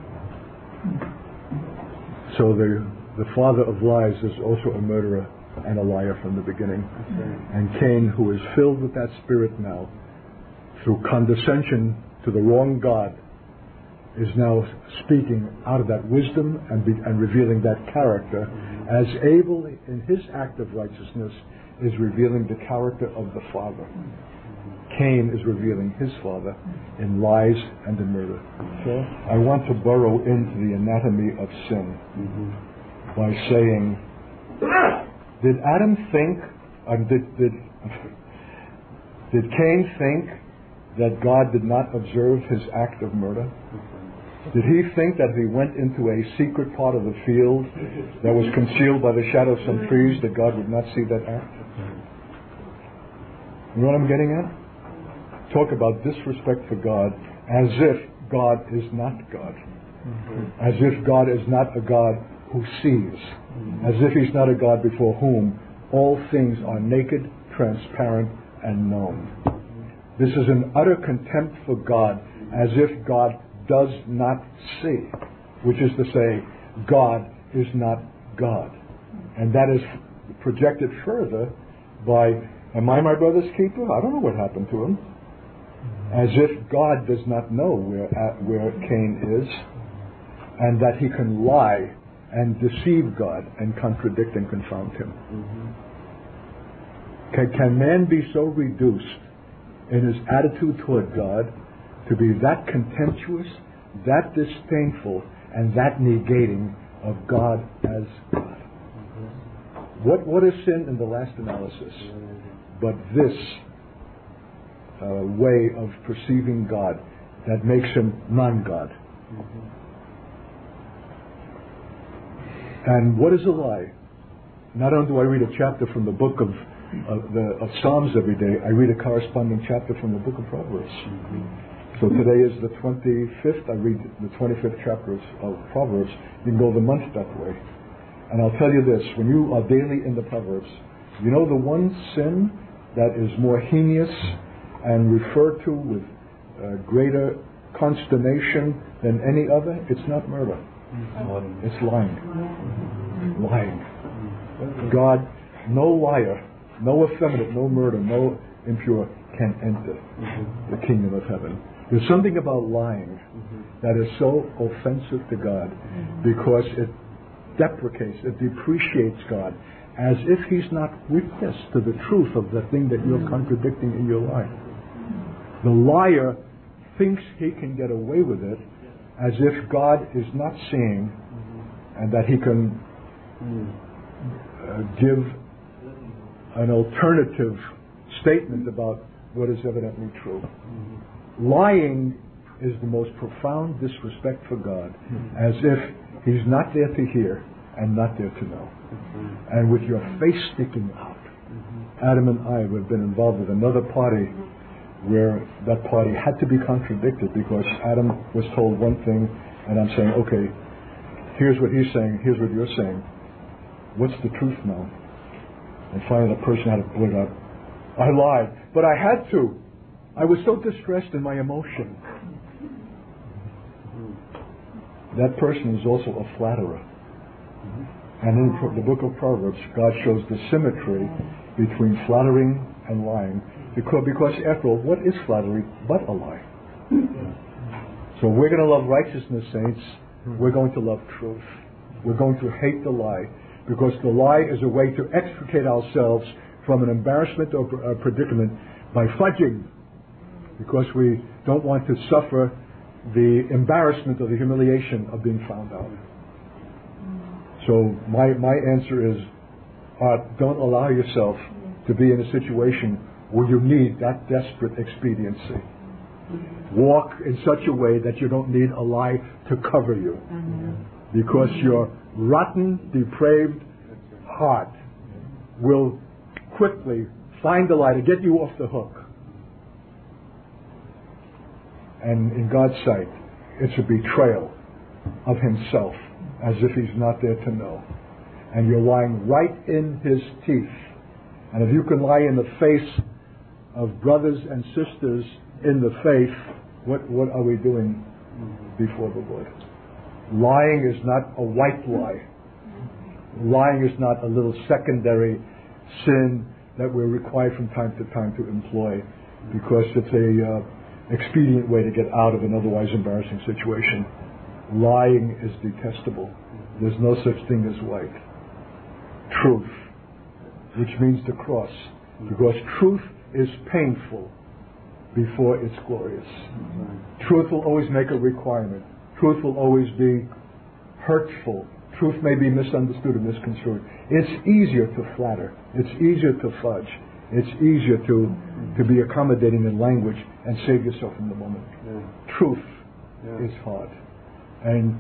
So the the father of lies is also a murderer and a liar from the beginning. And Cain, who is filled with that spirit now, through condescension to the wrong God, is now speaking out of that wisdom and, be, and revealing that character, as Abel, in his act of righteousness, is revealing the character of the Father. Cain is revealing his father in lies and in murder. So I want to burrow into the anatomy of sin mm-hmm. by saying, did Adam think, uh, did, did, did Cain think that God did not observe his act of murder? Did he think that if he went into a secret part of the field that was concealed by the shadow of some trees, that God would not see that act? You know what I'm getting at? Talk about disrespect for God, as if God is not God. As if God is not a God who sees. As if He's not a God before whom all things are naked, transparent, and known. This is an utter contempt for God, as if God does not see, which is to say, God is not God. And that is projected further by, am I my brother's keeper? I don't know what happened to him. As if God does not know where, at, where Cain is, and that he can lie and deceive God and contradict and confound Him. Mm-hmm. Can, can man be so reduced in his attitude toward God to be that contemptuous, that disdainful, and that negating of God as God? Mm-hmm. What what is sin in the last analysis but this uh, way of perceiving God that makes Him non-God? Mm-hmm. And what is a lie? Not only do I read a chapter from the book of of, the, of Psalms every day, I read a corresponding chapter from the book of Proverbs. Mm-hmm. So today is the twenty-fifth. I read the twenty-fifth chapter of Proverbs. You can go the month that way. And I'll tell you this, when you are daily in the Proverbs, you know the one sin that is more heinous and referred to with uh, greater consternation than any other? It's not murder. Mm-hmm. It's lying. Mm-hmm. Lying. God, no liar, no effeminate, no murder, no impure can enter mm-hmm. the kingdom of heaven. There's something about lying mm-hmm. that is so offensive to God mm-hmm. because it deprecates, it depreciates God as if He's not witness to the truth of the thing that you're contradicting in your life. The liar thinks he can get away with it as if God is not seeing mm-hmm. and that he can uh, give an alternative statement about what is evidently true. Mm-hmm. Lying is the most profound disrespect for God, mm-hmm. as if He's not there to hear and not there to know. Mm-hmm. And with your face sticking out. Mm-hmm. Adam and I have been involved with another party where that party had to be contradicted because Adam was told one thing and I'm saying, okay, here's what he's saying, here's what you're saying. What's the truth now? And finally the person had to blurt out, I lied, but I had to. I was so distressed in my emotion. That person is also a flatterer. And in the book of Proverbs, God shows the symmetry between flattering and lying. Because, because after all, what is flattery but a lie? So we're going to love righteousness, saints. We're going to love truth. We're going to hate the lie. Because the lie is a way to extricate ourselves from an embarrassment or a predicament by fudging. Because we don't want to suffer the embarrassment or the humiliation of being found out. So my, my answer is, uh, don't allow yourself to be in a situation where you need that desperate expediency. Walk in such a way that you don't need a lie to cover you. Because your rotten, depraved heart will quickly find a lie to get you off the hook. And in God's sight, it's a betrayal of himself, as if he's not there to know. And you're lying right in his teeth. And if you can lie in the face of brothers and sisters in the faith, what, what are we doing before the Lord? Lying is not a white lie. Lying is not a little secondary sin that we're required from time to time to employ because it's a uh, expedient way to get out of an otherwise embarrassing situation. Lying is detestable. There's no such thing as white. Truth, which means the cross, because truth is painful before it's glorious. Truth will always make a requirement. Truth will always be hurtful. Truth may be misunderstood and misconstrued. It's easier to flatter. It's easier to fudge. It's easier to, to be accommodating in language and save yourself in the moment. Yeah. Truth yeah. is hard. And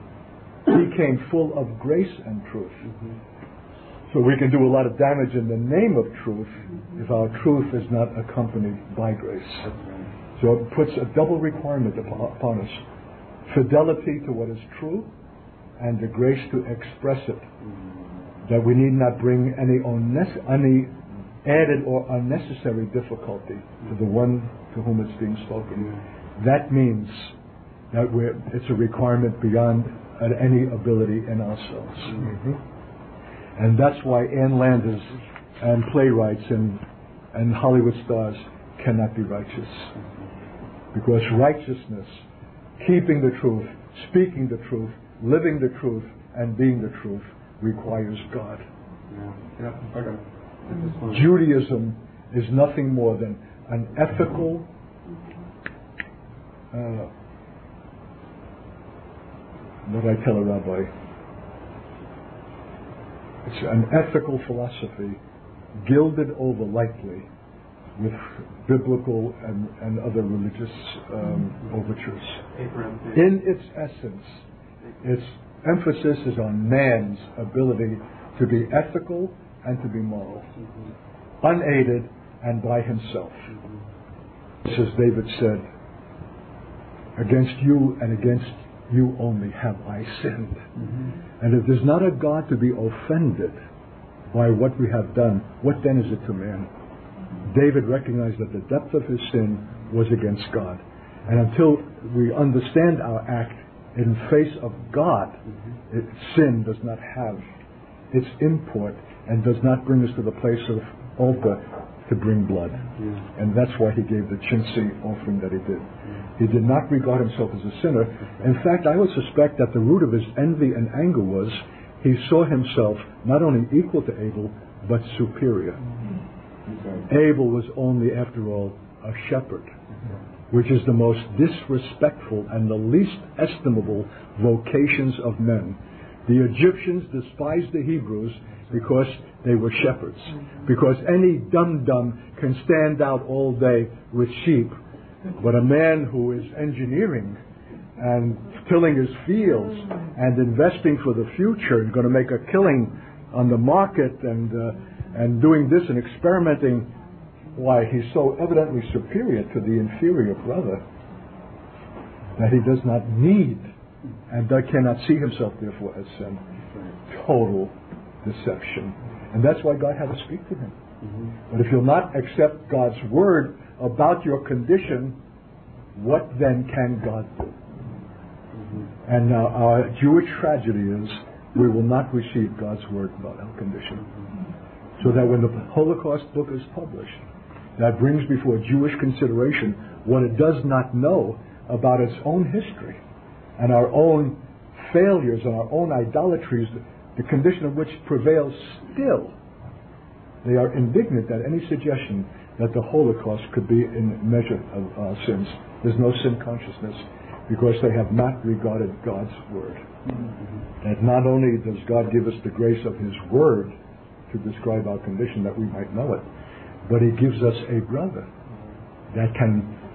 he came full of grace and truth. Mm-hmm. So we can do a lot of damage in the name of truth if our truth is not accompanied by grace. So it puts a double requirement upon us. Fidelity to what is true and the grace to express it. That we need not bring any, unnecess- any added or unnecessary difficulty to the one to whom it's being spoken. That means that we're, it's a requirement beyond any ability in ourselves. Mm-hmm. And that's why Ann Landers and playwrights and, and Hollywood stars cannot be righteous. Because righteousness, keeping the truth, speaking the truth, living the truth, and being the truth requires God. Yeah. Yeah. Okay. Judaism is nothing more than an ethical uh, what did I tell a rabbi? It's an ethical philosophy gilded over lightly with biblical and, and other religious um, overtures. In its essence, its emphasis is on man's ability to be ethical and to be moral, unaided and by himself. As David said, against you and against you only have I sinned. Mm-hmm. And if there's not a God to be offended by what we have done, what then is it to man? David recognized that the depth of his sin was against God. And until we understand our act in face of God, mm-hmm. it, sin does not have its import and does not bring us to the place of altar to bring blood. Yeah. And that's why he gave the chintzy offering that he did. He did not regard himself as a sinner. In fact, I would suspect that the root of his envy and anger was he saw himself not only equal to Abel, but superior. Okay. Abel was only, after all, a shepherd, which is the most disrespectful and the least estimable vocations of men. The Egyptians despised the Hebrews because they were shepherds. Because any dum-dum can stand out all day with sheep. But a man who is engineering and tilling his fields and investing for the future and going to make a killing on the market and uh, and doing this and experimenting, why, he's so evidently superior to the inferior brother that he does not need and that cannot see himself therefore as sin. Total deception. And that's why God had to speak to him. Mm-hmm. But if you'll not accept God's word about your condition, what then can God do? Mm-hmm. And now our Jewish tragedy is we will not receive God's word about our condition. Mm-hmm. So that when the Holocaust book is published, that brings before Jewish consideration what it does not know about its own history and our own failures and our own idolatries, the condition of which prevails still. They are indignant at any suggestion that the Holocaust could be in measure of our sins. There's no sin consciousness because they have not regarded God's word. Mm-hmm. And not only does God give us the grace of his word to describe our condition that we might know it, but he gives us a brother that can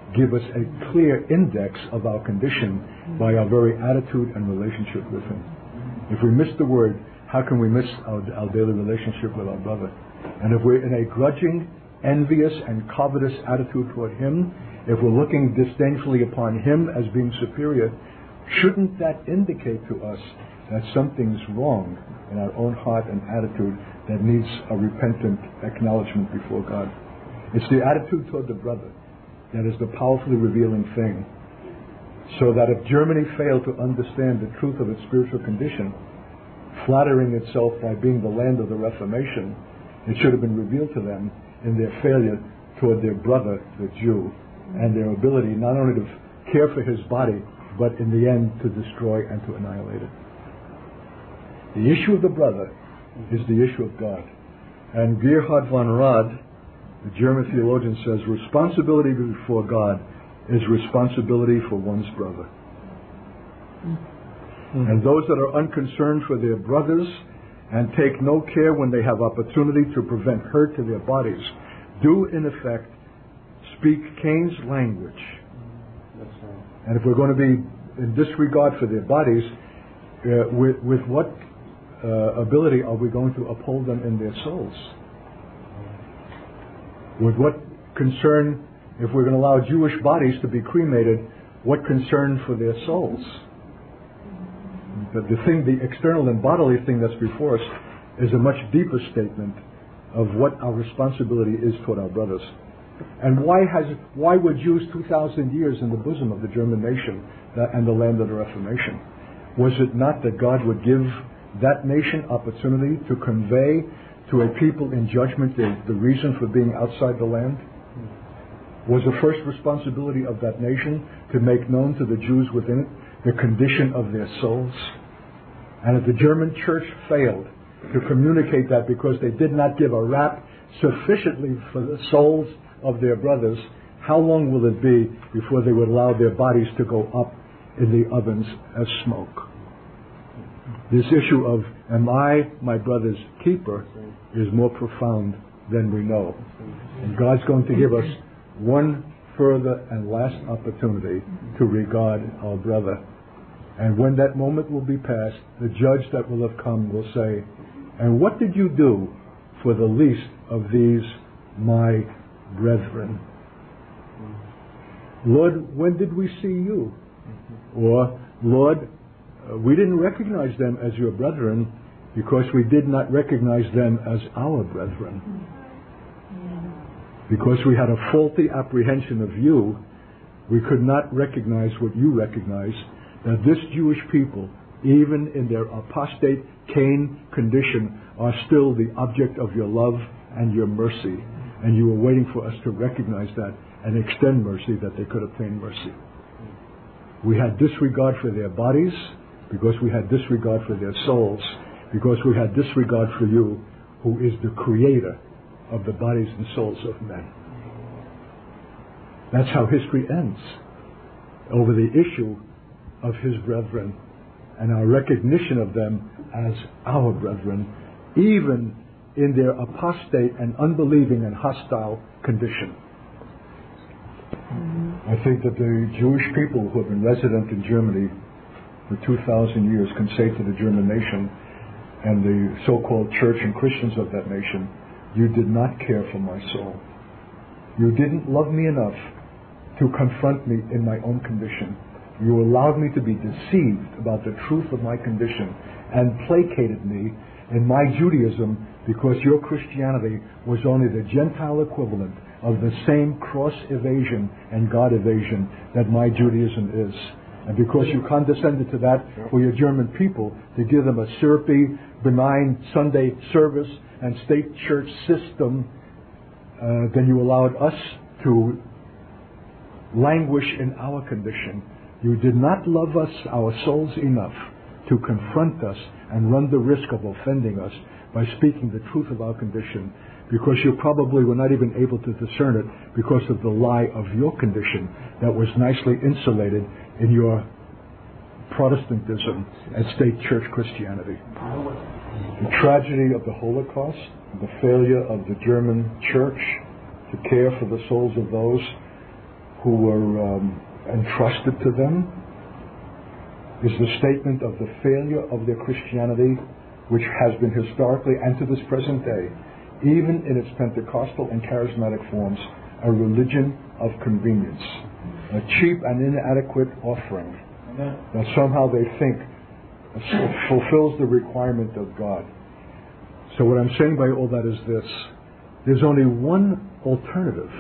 give us a clear index of our condition by our very attitude and relationship with Him. If we miss the Word, how can we miss our, our daily relationship with our brother? And if we're in a grudging, envious, and covetous attitude toward Him, if we're looking disdainfully upon Him as being superior, shouldn't that indicate to us that something's wrong in our own heart and attitude that needs a repentant acknowledgement before God? It's the attitude toward the brother that is the powerfully revealing thing. So that if Germany failed to understand the truth of its spiritual condition, flattering itself by being the land of the Reformation, it should have been revealed to them in their failure toward their brother, the Jew, and their ability not only to care for his body, but in the end to destroy and to annihilate it. The issue of the brother is the issue of God. And Gerhard von Rad, the German theologian, says responsibility before God is responsibility for one's brother. Mm-hmm. And those that are unconcerned for their brothers and take no care when they have opportunity to prevent hurt to their bodies do in effect speak Cain's language. That's right. And if we're going to be in disregard for their bodies, uh, with, with what uh, ability are we going to uphold them in their souls? With what concern, if we're going to allow Jewish bodies to be cremated, what concern for their souls? The, the thing, the external and bodily thing that's before us is a much deeper statement of what our responsibility is toward our brothers. And why has why were Jews two thousand years in the bosom of the German nation that, and the land of the Reformation? Was it not that God would give that nation opportunity to convey to a people in judgment the, the reason for being outside the land? Was the first responsibility of that nation to make known to the Jews within it the condition of their souls? And if the German church failed to communicate that because they did not give a rap sufficiently for the souls of their brothers, how long will it be before they would allow their bodies to go up in the ovens as smoke? This issue of, am I my brother's keeper, is more profound than we know. And God's going to give us one further and last opportunity to regard our brother. And when that moment will be past, the judge that will have come will say, and what did you do for the least of these my brethren? Lord, when did we see you? Or, Lord, uh, we didn't recognize them as your brethren because we did not recognize them as our brethren. Because we had a faulty apprehension of you, we could not recognize what you recognize, that this Jewish people, even in their apostate Cain condition, are still the object of your love and your mercy. And you were waiting for us to recognize that and extend mercy that they could obtain mercy. We had disregard for their bodies because we had disregard for their souls, because we had disregard for you, who is the creator of the bodies and souls of men. That's how history ends, over the issue of his brethren and our recognition of them as our brethren, even in their apostate and unbelieving and hostile condition. Mm-hmm. I think that the Jewish people who have been resident in Germany for two thousand years can say to the German nation and the so-called church and Christians of that nation, you did not care for my soul. You didn't love me enough to confront me in my own condition. You allowed me to be deceived about the truth of my condition and placated me in my Judaism because your Christianity was only the Gentile equivalent of the same cross evasion and God evasion that my Judaism is. And because you condescended to that for your German people to give them a syrupy, benign Sunday service and state church system, uh, then you allowed us to languish in our condition. You did not love us, our souls, enough to confront us and run the risk of offending us by speaking the truth of our condition, because you probably were not even able to discern it because of the lie of your condition that was nicely insulated in your Protestantism and state church Christianity. The tragedy of the Holocaust, the failure of the German church to care for the souls of those who were um, entrusted to them is the statement of the failure of their Christianity, which has been historically and to this present day, even in its Pentecostal and charismatic forms, a religion of convenience, a cheap and inadequate offering that somehow they think fulfills the requirement of God. So what I'm saying by all that is this: there's only one alternative.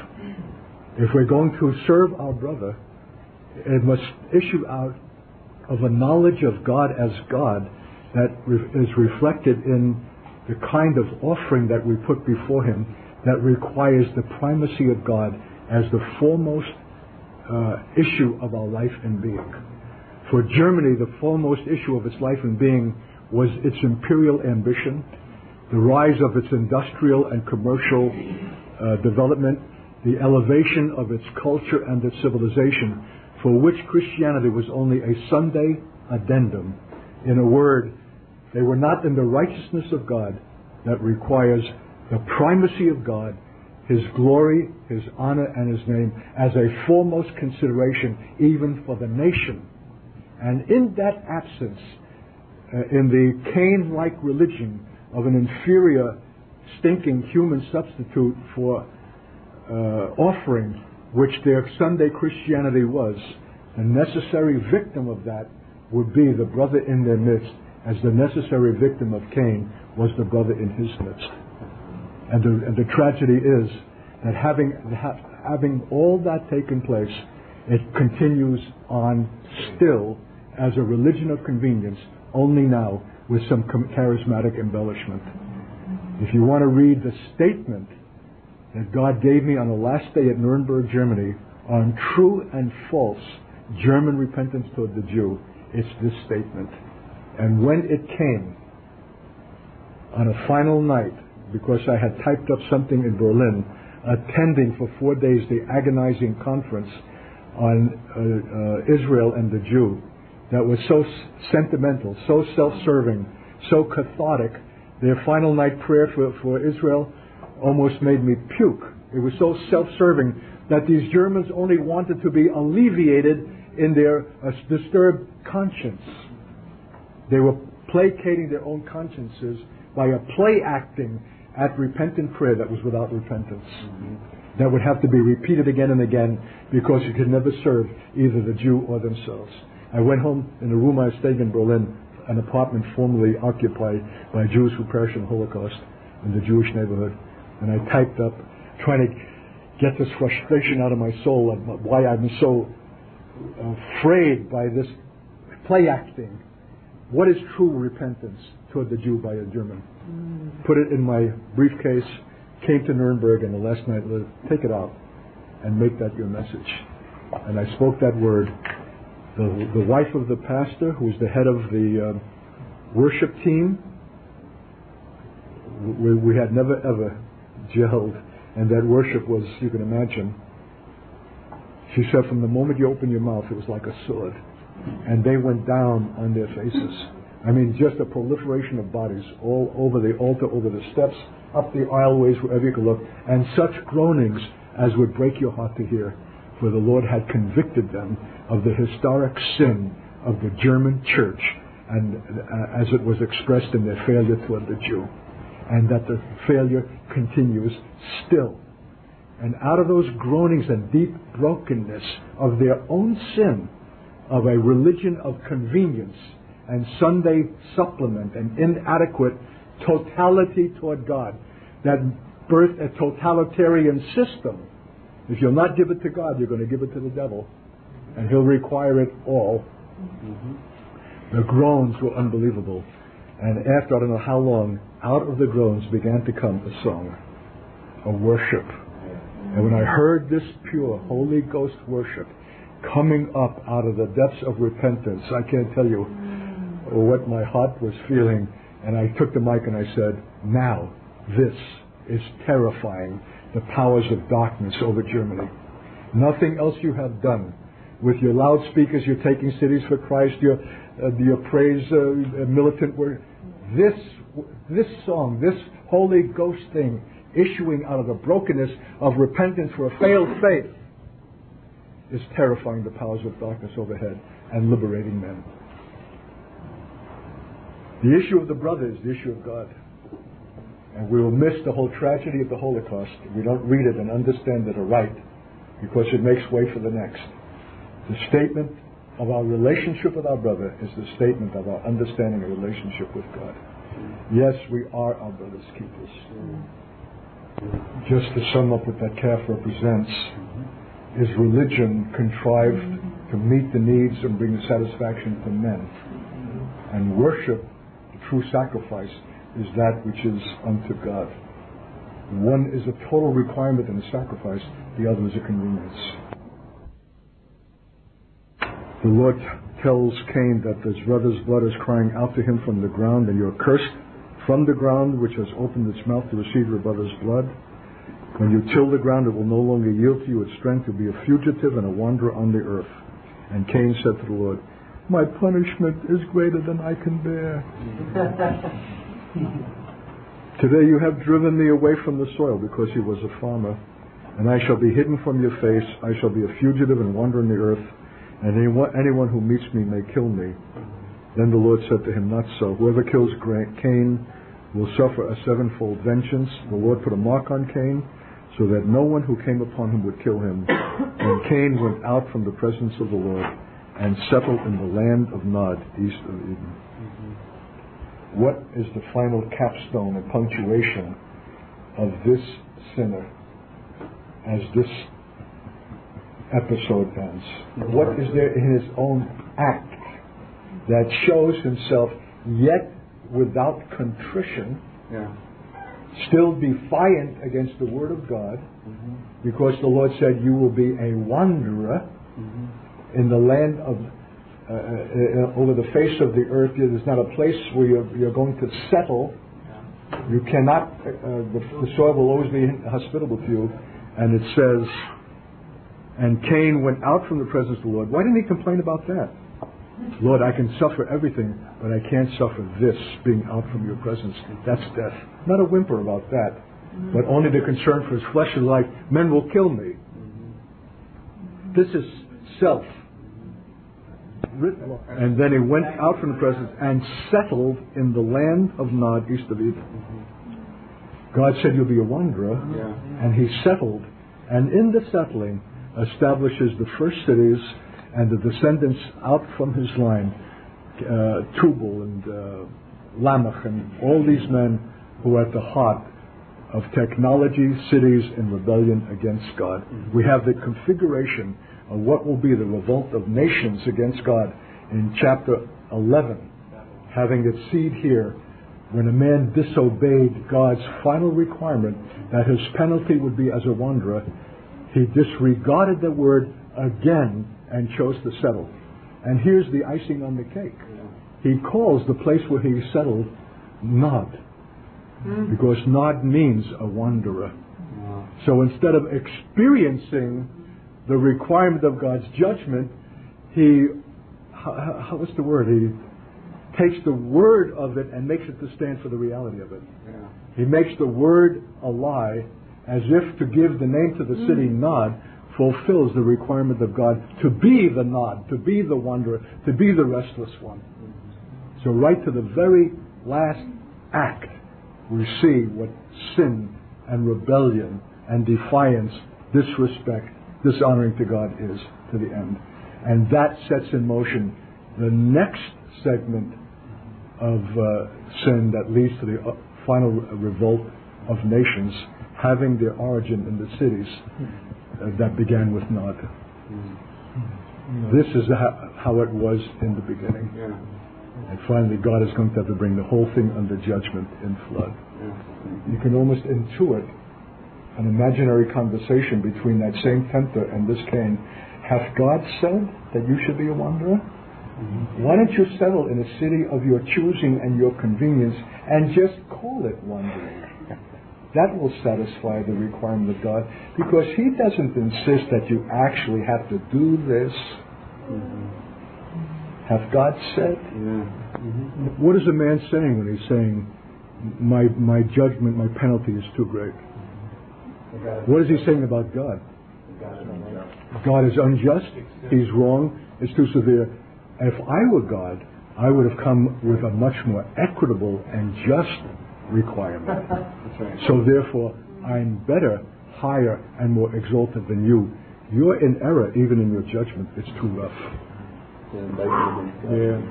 If we're going to serve our brother, it must issue out of a knowledge of God as God that re- is reflected in the kind of offering that we put before Him that requires the primacy of God as the foremost uh, issue of our life and being. For Germany, the foremost issue of its life and being was its imperial ambition, the rise of its industrial and commercial uh, development, the elevation of its culture and its civilization, for which Christianity was only a Sunday addendum. In a word, they were not in the righteousness of God that requires the primacy of God, His glory, His honor, and His name as a foremost consideration even for the nation. And in that absence, uh, in the Cain-like religion of an inferior, stinking human substitute for uh, offering, which their Sunday Christianity was, the necessary victim of that would be the brother in their midst, as the necessary victim of Cain was the brother in his midst. And the, and the tragedy is that having, ha, having all that taken place, it continues on still as a religion of convenience, only now with some charismatic embellishment. If you want to read the statement that God gave me on the last day at Nuremberg, Germany, on true and false German repentance toward the Jew, it's this statement. And when it came on a final night, because I had typed up something in Berlin, attending for four days the agonizing conference on uh, uh, Israel and the Jew, that was so sentimental, so self-serving, so cathartic. Their final night prayer for, for Israel almost made me puke. It was so self-serving that these Germans only wanted to be alleviated in their uh, disturbed conscience. They were placating their own consciences by a play acting at repentant prayer that was without repentance. Mm-hmm. That would have to be repeated again and again because you could never serve either the Jew or themselves. I went home in the room I stayed in Berlin, an apartment formerly occupied by Jews who perished in the Holocaust in the Jewish neighborhood, and I typed up, trying to get this frustration out of my soul of why I'm so afraid by this play acting. What is true repentance toward the Jew by a German? Mm. Put it in my briefcase, came to Nuremberg, and the last night, take it out and make that your message. And I spoke that word. The, the wife of the pastor, who was the head of the uh, worship team, we, we had never ever gelled, and that worship was, you can imagine, she said, from the moment you open your mouth, it was like a sword. And they went down on their faces. I mean, just a proliferation of bodies all over the altar, over the steps, up the aisleways, wherever you could look, and such groanings as would break your heart to hear, for the Lord had convicted them of the historic sin of the German church, and uh, as it was expressed in their failure toward the Jew, and that the failure continues still. And out of those groanings and deep brokenness of their own sin, of a religion of convenience and Sunday supplement and inadequate totality toward God, that birthed a totalitarian system. If you'll not give it to God, you're going to give it to the devil, and he'll require it all. Mm-hmm. The groans were unbelievable. And after I don't know how long, out of the groans began to come a song, a worship. And when I heard this pure Holy Ghost worship coming up out of the depths of repentance, I can't tell you what my heart was feeling. And I took the mic and I said, now this is terrifying the powers of darkness over Germany. Nothing else you have done with your loudspeakers, you're taking cities for Christ, your uh, your praise uh, militant word. This this song, this Holy Ghost thing, issuing out of the brokenness of repentance for a failed faith, is terrifying the powers of darkness overhead and liberating men. The issue of the brother is the issue of God. And we will miss the whole tragedy of the Holocaust if we don't read it and understand it aright, because it makes way for the next. The statement of our relationship with our brother is the statement of our understanding of relationship with God. Yes, we are our brother's keepers. Just to sum up what that calf represents, is religion contrived to meet the needs and bring the satisfaction to men. And worship, the true sacrifice, is that which is unto God. One is a total requirement and a sacrifice, the other is a convenience. The Lord tells Cain that his brother's blood is crying out to him from the ground, and you're cursed from the ground which has opened its mouth to receive your brother's blood. When you till the ground, it will no longer yield to you its strength. You'll be a fugitive and a wanderer on the earth. And Cain said to the Lord, my punishment is greater than I can bear. Today you have driven me away from the soil, because he was a farmer, and I shall be hidden from your face. I shall be a fugitive and wander on the earth, and anyone, anyone who meets me may kill me. Then the Lord said to him, not so. Whoever kills Cain will suffer a sevenfold vengeance. The Lord put a mark on Cain, so that no one who came upon him would kill him. And Cain went out from the presence of the Lord and settled in the land of Nod, east of Eden. Mm-hmm. What is the final capstone and punctuation of this sinner as this episode ends? Mm-hmm. What is there in his own act that shows himself, yet without contrition, yeah. still defiant against the Word of God, mm-hmm. because the Lord said, you will be a wanderer mm-hmm. in the land of, uh, uh, over the face of the earth. There's not a place where you're, you're going to settle. Yeah. You cannot, uh, the, the soil will always be hospitable to you. And it says, and Cain went out from the presence of the Lord. Why didn't he complain about that? Lord, I can suffer everything, but I can't suffer this, being out from your presence. That's death. Not a whimper about that, mm-hmm. but only the concern for his flesh and life. Men will kill me. Mm-hmm. This is self. Mm-hmm. And then he went out from the presence and settled in the land of Nod, east of Eden. Mm-hmm. God said, you'll be a wanderer. Yeah. And he settled. And in the settling, establishes the first cities and the descendants out from his line, uh, Tubal and uh, Lamech and all these men who are at the heart of technology, cities in rebellion against God. Mm-hmm. We have the configuration of what will be the revolt of nations against God in chapter eleven, having its seed here when a man disobeyed God's final requirement that his penalty would be as a wanderer. He disregarded the word again and chose to settle. And here's the icing on the cake. He calls the place where he settled Nod, mm. because Nod means a wanderer. Wow. So instead of experiencing the requirement of God's judgment, he, how, how, what's the word? He takes the word of it and makes it to stand for the reality of it. Yeah. He makes the word a lie, as if to give the name to the mm. city Nod fulfills the requirement of God to be the Nod, to be the wanderer, to be the restless one. So right to the very last act, we see what sin and rebellion and defiance, disrespect, dishonoring to God is to the end. And that sets in motion the next segment of uh, sin that leads to the uh, final revolt of nations, having their origin in the cities Uh, that began with Nod. Mm-hmm. This is how, how it was in the beginning. Yeah. And finally God is going to have to bring the whole thing under judgment in flood. Yeah. You can almost intuit an imaginary conversation between that same tempter and this Cain. Hath God said that you should be a wanderer? Mm-hmm. Why don't you settle in a city of your choosing and your convenience and just call it wandering? That will satisfy the requirement of God, because He doesn't insist that you actually have to do this. Mm-hmm. Hath God said? Yeah. Mm-hmm. What is a man saying when he's saying, my my judgment, my penalty is too great? Mm-hmm. What is he saying about God? God is unjust, He's wrong, it's too severe. If I were God, I would have come with a much more equitable and just requirement. That's right. So therefore, I'm better, higher, and more exalted than you. You're in error even in your judgment. It's too rough. Yeah.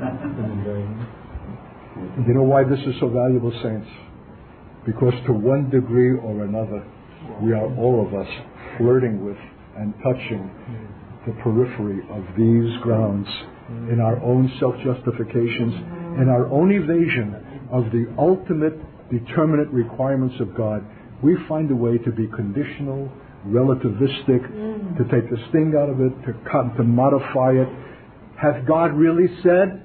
You know why this is so valuable, saints? Because to one degree or another, we are all of us flirting with and touching the periphery of these grounds in our own self-justifications, in our own evasion of the ultimate determinate requirements of God. We find a way to be conditional, relativistic, to take the sting out of it, to come, to modify it. Has God really said?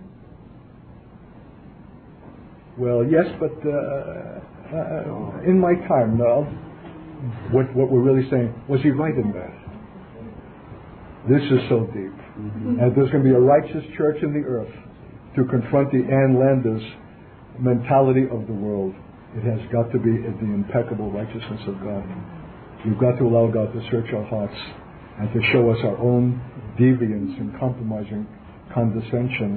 Well, yes, but uh, uh, in my time, no. What, what we're really saying, was He right in that? This is so deep. Mm-hmm. And there's going to be a righteous church in the earth to confront the Ann Landers mentality of the world. It has got to be the impeccable righteousness of God. We've got to allow God to search our hearts and to show us our own deviance and compromising condescensions.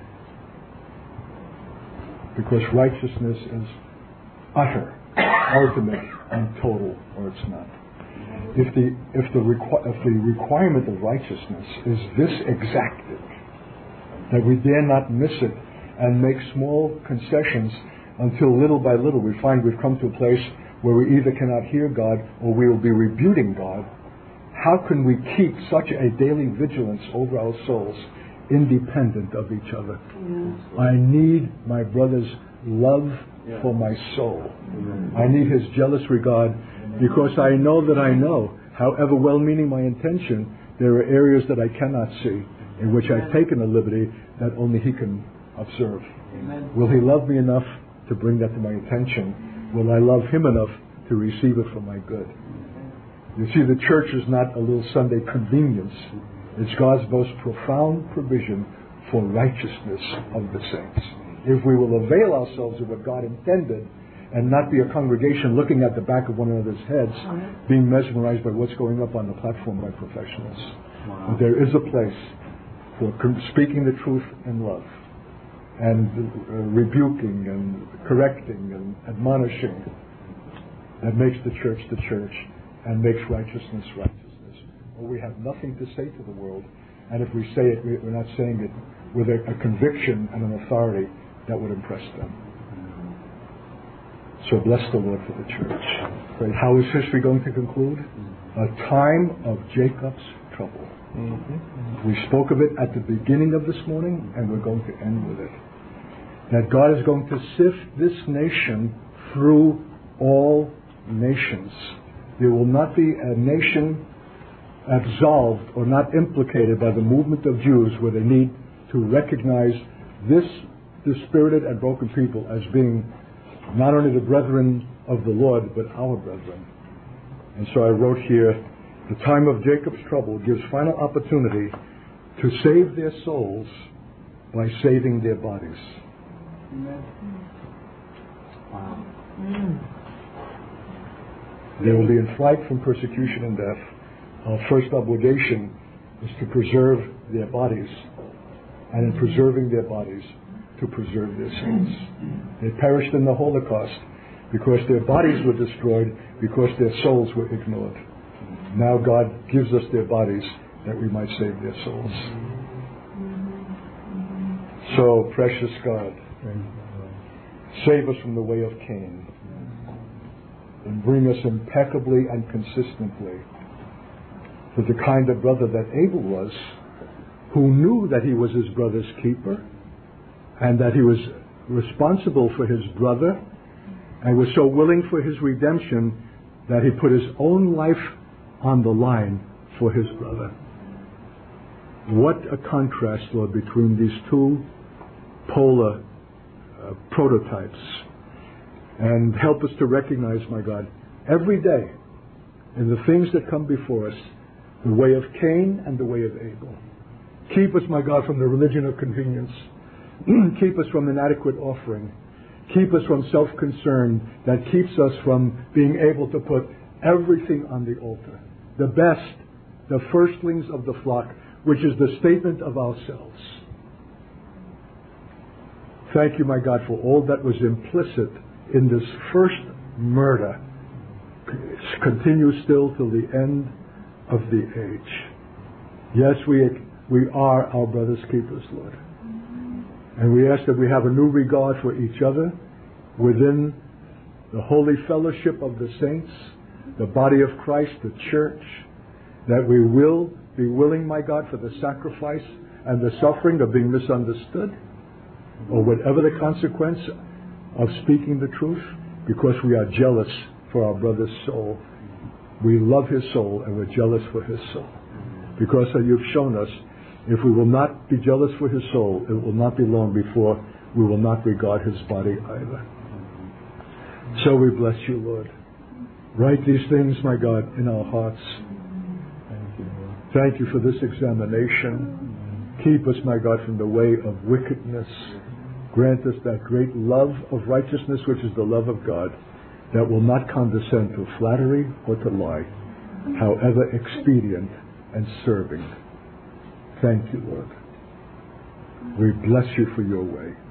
Because righteousness is utter, ultimate, and total, or it's not. If the if the requ- if the requirement of righteousness is this exacting, that we dare not miss it and make small concessions until little by little we find we've come to a place where we either cannot hear God or we will be rebuting God, how can we keep such a daily vigilance over our souls independent of each other? Yes. I need my brother's love yeah. for my soul. Mm-hmm. I need his jealous regard, because I know that I know, however well-meaning my intention, there are areas that I cannot see, in which I've taken a liberty that only he can observe. Amen. Will he love me enough to bring that to my attention? Will I love him enough to receive it for my good? You see, the church is not a little Sunday convenience. It's God's most profound provision for righteousness of the saints. If we will avail ourselves of what God intended and not be a congregation looking at the back of one another's heads, being mesmerized by what's going up on the platform by professionals. Wow. But there is a place for speaking the truth in love and uh, rebuking and correcting and admonishing that makes the church the church and makes righteousness righteousness. Or we have nothing to say to the world, and if we say it, we're not saying it with a, a conviction and an authority that would impress them. So bless the Lord for the church. Right. How is history going to conclude? A time of Jacob's trouble. Mm-hmm. We spoke of it at the beginning of this morning, and we're going to end with it. That God is going to sift this nation through all nations. There will not be a nation absolved or not implicated by the movement of Jews where they need to recognize this dispirited and broken people as being not only the brethren of the Lord, but our brethren. And so I wrote here, the time of Jacob's trouble gives final opportunity to save their souls by saving their bodies. Amen. Wow. Mm. They will be in flight from persecution and death. Our first obligation is to preserve their bodies, and in preserving their bodies, to preserve their souls. They perished in the Holocaust because their bodies were destroyed, because their souls were ignored. Now God gives us their bodies that we might save their souls. So, precious God, save us from the way of Cain and bring us impeccably and consistently to the kind of brother that Abel was, who knew that he was his brother's keeper and that he was responsible for his brother and was so willing for his redemption that he put his own life on the line for his brother. What a contrast, Lord, between these two polar uh, prototypes. And help us to recognize, my God, every day in the things that come before us, the way of Cain and the way of Abel. Keep us, my God, from the religion of convenience. Keep us from inadequate offering. Keep us from self-concern that keeps us from being able to put everything on the altar. The best the firstlings of the flock, which is the statement of ourselves. Thank you, my God, for all that was implicit in this first murder. Continue still till the end of the age. Yes, we we are our brother's keepers, Lord. And we ask that we have a new regard for each other within the holy fellowship of the saints, the body of Christ, the church, that we will be willing, my God, for the sacrifice and the suffering of being misunderstood, or whatever the consequence of speaking the truth, because we are jealous for our brother's soul. We love his soul and we're jealous for his soul. Because you've shown us, if we will not be jealous for his soul, it will not be long before we will not regard his body either. So we bless you, Lord. Write these things, my God, in our hearts. Thank you, Lord. Thank you for this examination. Keep us, my God, from the way of wickedness. Grant us that great love of righteousness, which is the love of God, that will not condescend to flattery or to lie, however expedient and serving. Thank you, Lord. We bless you for your way.